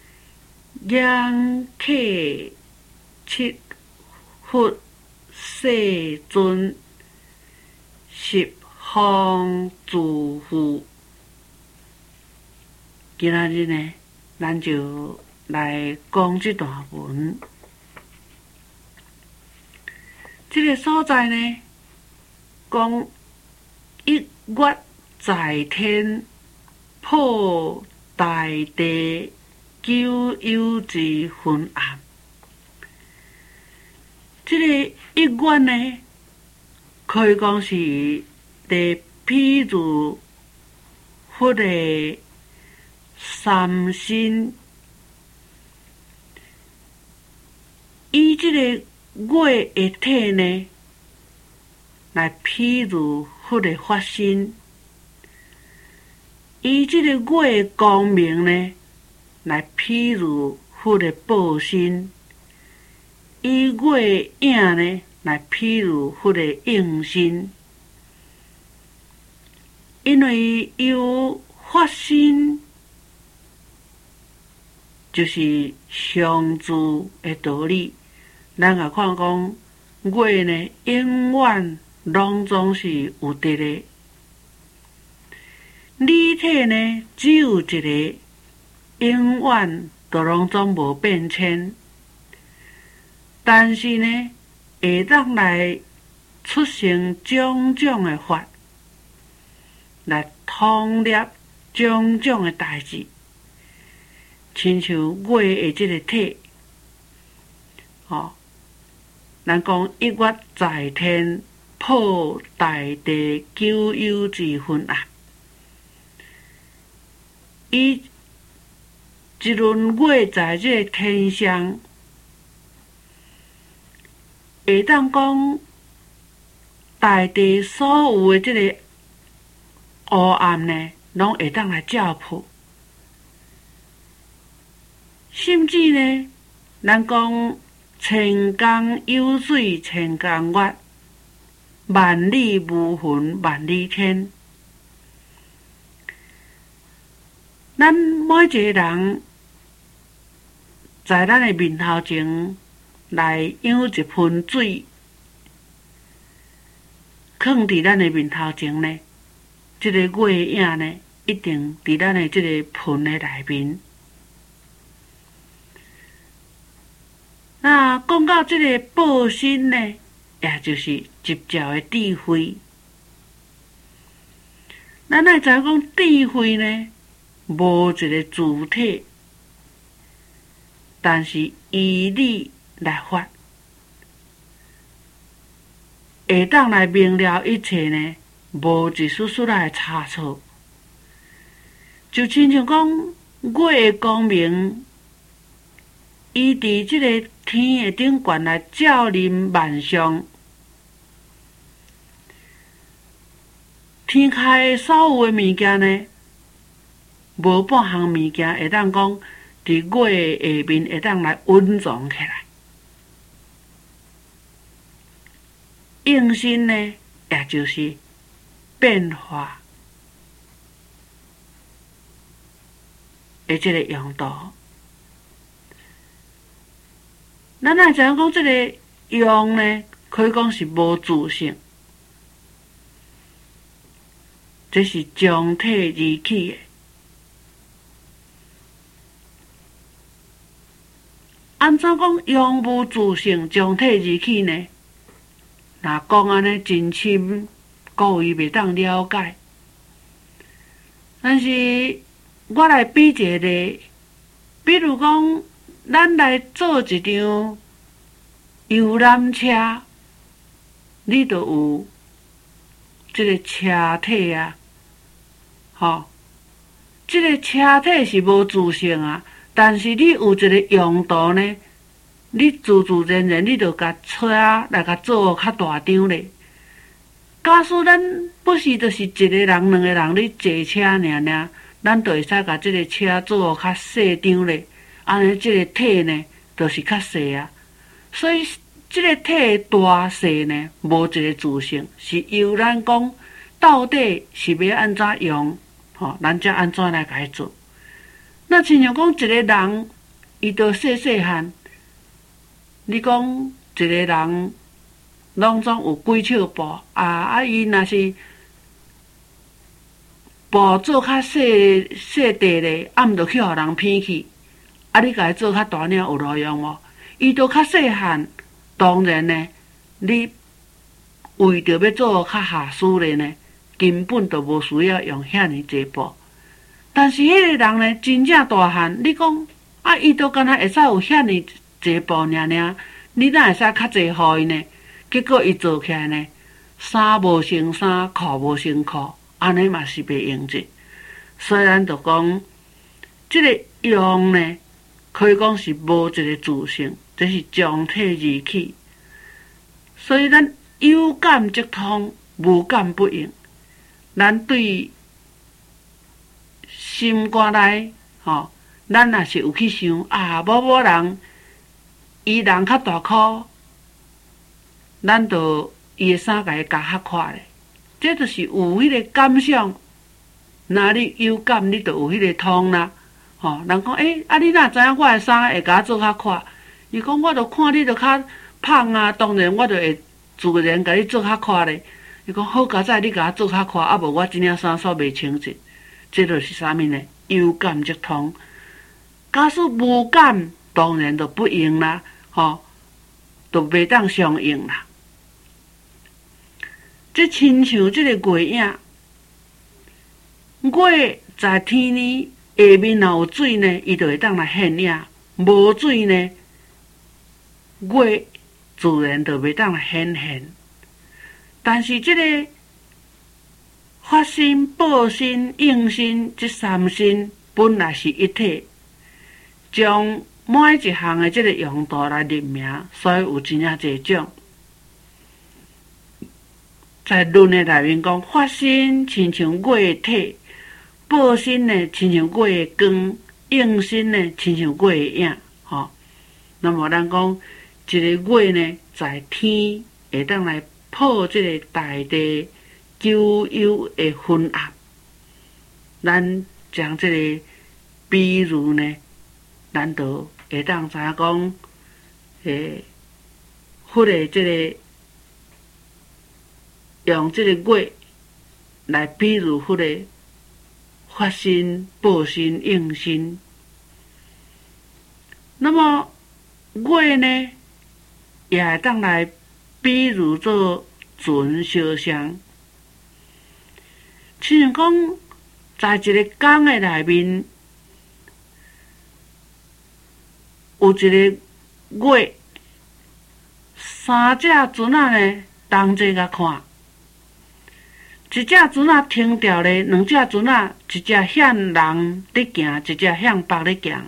仰客七佛世尊，十方诸佛。今仔日呢，咱就来讲这段文。这个所在呢，讲一月在天，破大地，九幽之昏暗。这个一月呢，可以讲是伫譬如佛的三身，以这个月的体呢，来譬如佛的法身；以这个月的光明呢，来譬如佛的报身。以月影呢，来譬如佛的应身，因为有法身，就是相助的道理。咱也看讲，月呢，永远拢总是有直的，理体呢，只有一个，永远都拢总无变迁。但是呢，会当来出成种种的法，来统摄种种的代志，亲像月的这个体，哦，咱讲一月在天，破大地，九幽之昏暗。伊一轮月在这个天上。会当讲，大地所有的这个黑暗呢，拢会当来照破。甚至呢，咱讲千江有水千江月，万里无云万里天。咱每一个人，在咱的面头前。来舀一盆水，放伫咱的面头前呢，这个月影呢，一定伫咱的这个盆的内面。那讲到这个报身呢，也就是执照的智慧。咱来知影讲智慧呢，无一个主体，但是以理来发，会当来明了一切呢，无一丝丝来差错。就亲像讲月的光明，伊伫即个天的顶悬来照临万象，天开的所有的物件呢，无半项物件会当讲伫月的下面会当来温藏起来。 应心呢，也就是变化的这个用途。咱来知影讲这个用呢，可以讲是无自性，这是将体而起的。安怎讲用无自性，将体而起呢？若讲安尼真深，各位袂当了解。但是我来比一个例，比如讲，咱来做一张游览车，你就有即个车体啊，吼，即个车体是无自性啊。但是你有一个用途呢，你自自然然你就甲车来甲做较大张咧。假使咱不是就是一个人、两个人咧坐车尔尔，咱就会使甲即个车做较细张咧。安尼即个体呢，就是较细啊。所以即个体大细呢，无一个自性，是由咱讲到底是要安怎用，吼，咱才安怎来甲伊做。那亲像讲一个人，伊都细细汉，你讲一个人拢总有几尺步啊？啊，伊若是步做较细细地咧，啊，毋着去互人偏去。啊，你甲伊做较大领有路用无？伊都较细汉，当然呢，你为着要做较下输咧呢，根本就无需要用遐尼济步。但是迄个人呢，真正大汉，你讲啊，伊都敢若会使有遐尼济步尔尔，你哪会使较济互伊呢？结果伊做起来呢，衫无成衫，裤无成裤，安尼嘛是袂用者。所以咱就讲，即个用呢，可以讲是无一个自性，这是将体而起。所以咱有感即通，无感不应。咱对心肝内，吼，咱若是有去想啊，某某人，伊人较大箍，咱就伊的衫甲伊加较宽咧，这就是有迄个感想。若你有感，你就有迄个通啦。吼，人讲诶、欸，啊，你哪知影我的衫会甲做较宽？伊讲我著看你著较胖啊，当然我著会自然甲你做较宽咧。伊讲好佳哉，你甲我做较宽，啊无我即领衫煞袂清净。这就是啥物呢？有感即通。假使无感，当然就不用啦，吼，就袂当相应啦。这亲像这个月影，月在天呢下面若有水呢，伊就会当来现影；无水呢，月自然就袂当来显现。但是这个发心、报心、应心这三心本来是一体，将每一项的这个用途来立名，所以有真正侪种。在论的内面讲，发心亲像月的体，报心呢亲像月的光，应心呢亲像月的影。吼，那么咱讲一个月呢，在天会当来破这个大地九幽的分合，咱将这个比喻呢，咱就会当知影讲，诶，迄个这个用这个月来比喻迄个发心、报心、应心。那么月呢，也会当来比喻做船烧香。亲像讲，在一个缸的内面，有一个月，三只船仔呢同齐甲看。一只船仔停掉咧，两只船仔，一只向南咧行，一只向北咧行。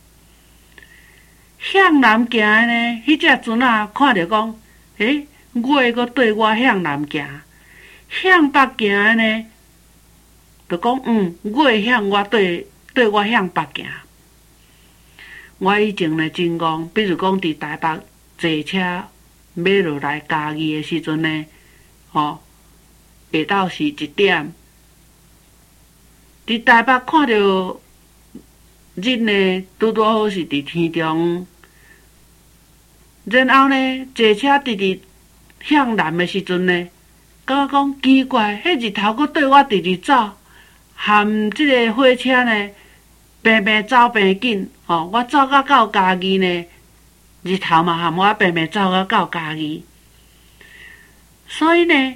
向南行的呢，迄只船仔看着讲，诶，月阁对我向南行；向北行的呢，就讲，嗯，月向我对对我向北行。我以前呢真戆，比如讲伫台北坐车买落来家己的时阵呢，吼，下昼是一点。伫台北看到日呢，拄拄好是伫天中，然后呢，坐车直直向南的时阵呢，感觉讲奇怪，迄日头阁对我直直走，含即个火车呢，平平走平紧，吼，我走到到家己呢，日头嘛含我平平走到到家己，所以呢。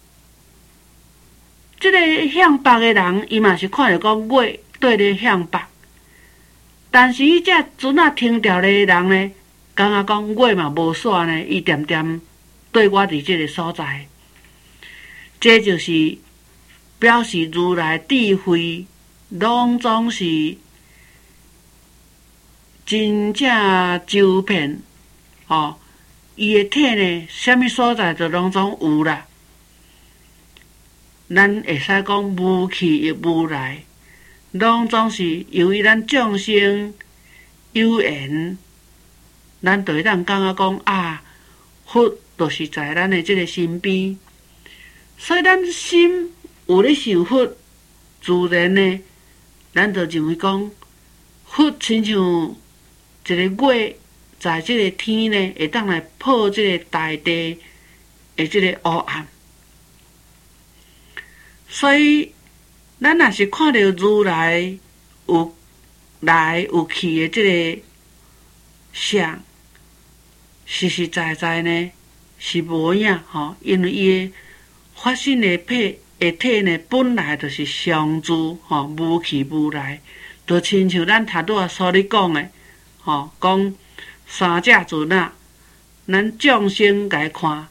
即个向北的人，伊嘛是看着讲月对咧向北，但是伊只船仔停掉咧人呢，感觉讲月嘛无煞呢，伊点点对我伫即个所在，这就是表示如来智慧，拢总是真正周遍，哦，伊的体呢，啥物所在就拢总有啦。咱会使讲无去亦无来，拢总是由于咱众生有缘，咱就会当感觉讲啊，佛就是在咱的即个身边，所以咱心有咧想佛，自然呢，咱就认为讲佛亲像一个月，在即个天呢，会当来破即个大地的即个黑暗。所以，咱若是看到如来有来有去的即个相，实实在在呢是无影吼，因为伊的发生的体的体呢，本来就是相助吼，无去无来，就亲像咱头拄仔所咧讲的吼，讲三只船仔，咱众生家看。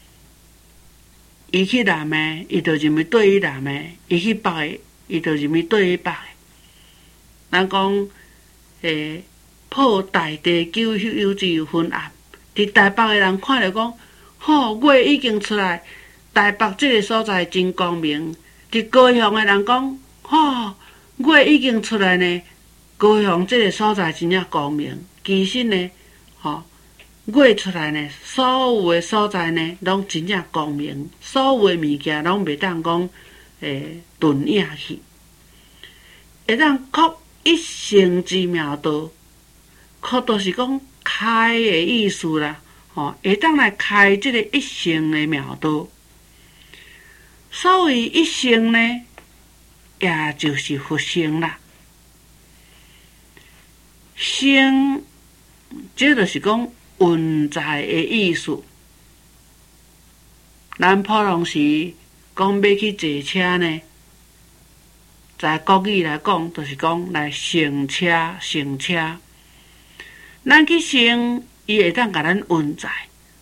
伊去南的，伊就认为对伊南的；伊去北的，伊就认为对伊北的。咱讲，诶，破大地九幽之有昏暗。伫台北的人看着讲，吼、哦，月已经出来，台北这个所在真光明。伫高雄的人讲，吼、哦，月已经出来呢，高雄这个所在真正光明。其实呢，吼、哦。月出来呢，所有的所在呢，拢真正光明，所有的物件拢袂当讲诶遁影去，会当靠一生之妙道，靠都是讲开的意思啦，吼，会当来开即个一生的妙道。所谓一生呢，也就是佛性啦，生，这就是讲。运载的意思，咱普通时讲要去坐车呢，在国语来讲，就是讲来乘车、乘车。咱去乘，伊会当甲咱运载。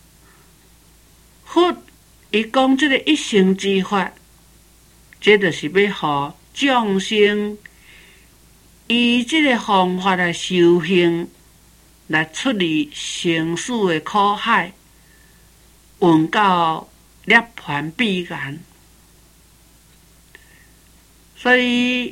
佛伊讲即个一生之法，这就是要互众生以即个方法来修行。来出离生死的苦海，运到涅槃彼岸。所以，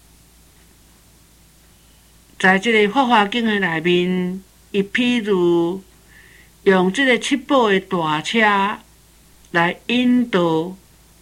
在这个《法华经》的内面，伊譬如用这个七宝的大车来引导，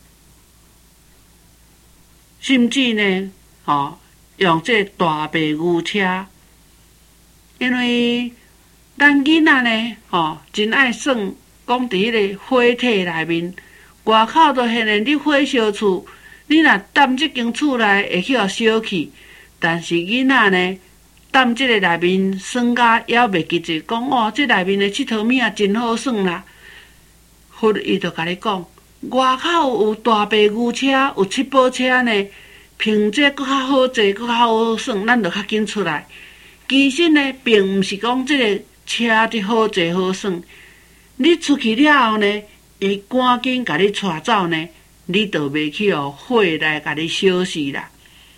甚至呢，哦，用这个大白牛车。因为咱囡仔呢，吼、哦，真爱耍，讲伫迄个火体内面，外口都现然你火烧厝，你若踮即间厝内会去互烧去，但是囡仔呢，踮即个内面耍甲还袂记着，讲哦，即内面的佚佗物啊真好耍啦。佛伊就甲你讲，外口有大白牛车，有七宝车呢，凭这搁较好坐，搁较好耍，咱就较紧出来。其实呢，并毋是讲即个车的好坐好耍，你出去了后呢，伊赶紧甲你带走呢，你就袂去互火来甲你烧死啦。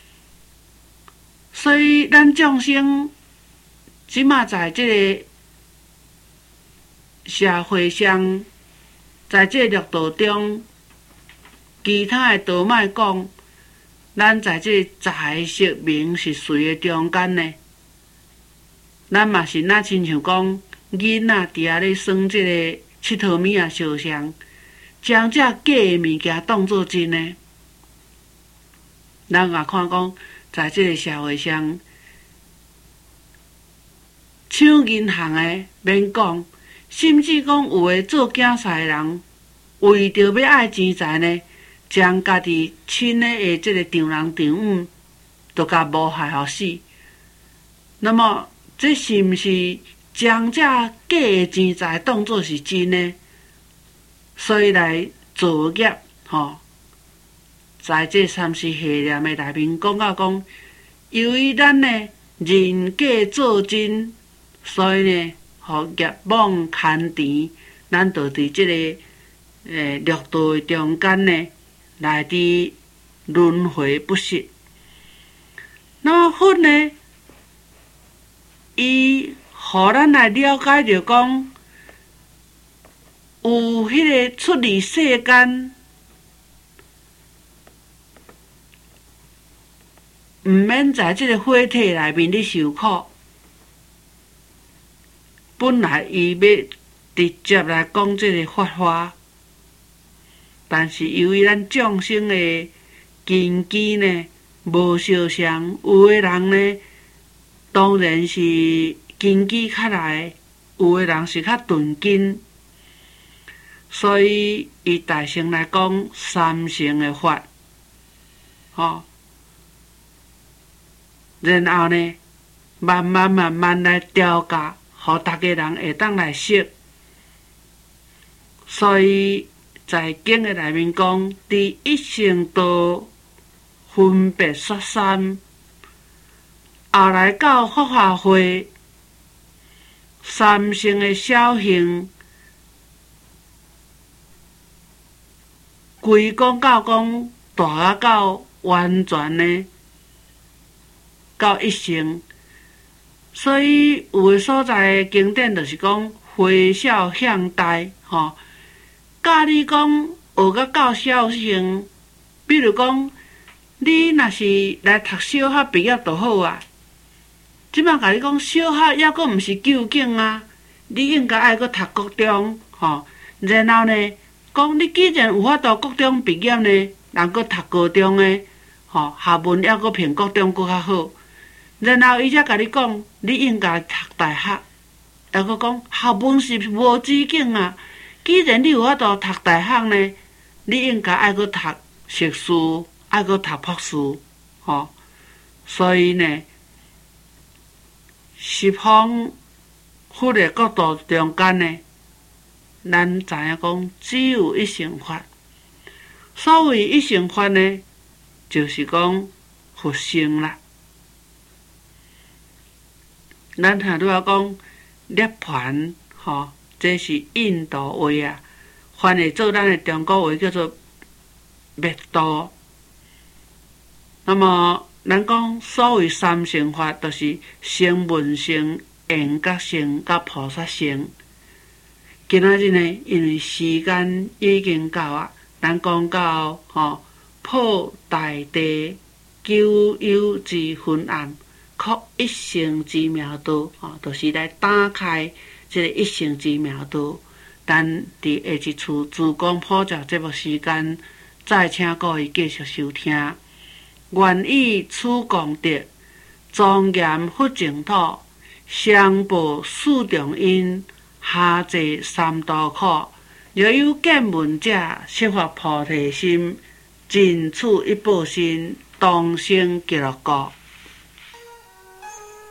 所以咱众生即马在即个社会上，在即个六道中，其他的道莫讲，咱在即个财色名是随的中间呢。咱嘛是那亲像讲，囡仔伫遐咧耍即个佚佗物啊相像，将这假的物件当作真的。咱也看讲，在即个社会上，抢银行的免讲，甚至讲有诶做警察的人，为着要爱钱财呢，将家己亲的的即个丈人丈母，都甲谋害互死。那么，这是毋是将这假的钱财当作是真的，所以来造业？吼，在这三世系念的内面讲到讲，由于咱呢人假做真，所以呢，互业网牵甜，咱就伫即、这个诶六道的中间呢，来伫轮回不息。那么佛呢，伊互咱来了解着讲，有迄个出离世间，毋免在即个火体内面咧受苦。本来伊要直接来讲即个法华，但是由于咱众生的根基呢无相像，有的人呢当然是根基较来，有的人是较钝根，所以伊大乘来讲三乘的法，吼、哦，然后呢慢慢慢慢来调教。互逐个人会当来识，所以在经的内面讲，伫一乘道分别说三，后来到法华会，三乘的小行，规讲到讲大啊到完全呢，到一乘。所以有诶所在诶经典就是讲回小向大，吼，教你讲学到到小乘，比如讲你若是来读小学毕业就好啊。即摆甲你讲小学抑阁毋是究竟啊，你应该爱阁读国中，吼，然后呢，讲你既然有法度国中毕业呢，人阁读高中诶，吼，学问抑阁比国中阁较好。然后伊才甲你讲，你应该读大学，抑阁讲学问是无止境啊。既然你有法度读大学呢，你应该爱阁读硕士，爱阁读博士，吼。所以呢，十方佛的角度中间呢，咱知影讲只有一乘法。所谓一乘法呢，就是讲佛性啦。咱下拄仔讲涅槃，吼，这是印度话啊，翻译做咱的中国话叫做灭度。那么咱讲所谓三乘法，就是声闻乘、缘觉乘、甲菩萨乘。今仔日呢，因为时间已经到啊，咱讲到吼破大地，九有之昏暗。确一乘之妙道，吼，就是来打开这个一乘之妙道。咱伫下一次自讲普教节目时间，再请各位继续收听。愿以此功德，庄严佛净土，上报四重恩，下济三途苦。若有见闻者，悉发菩提心，尽此一报身，当生极乐国。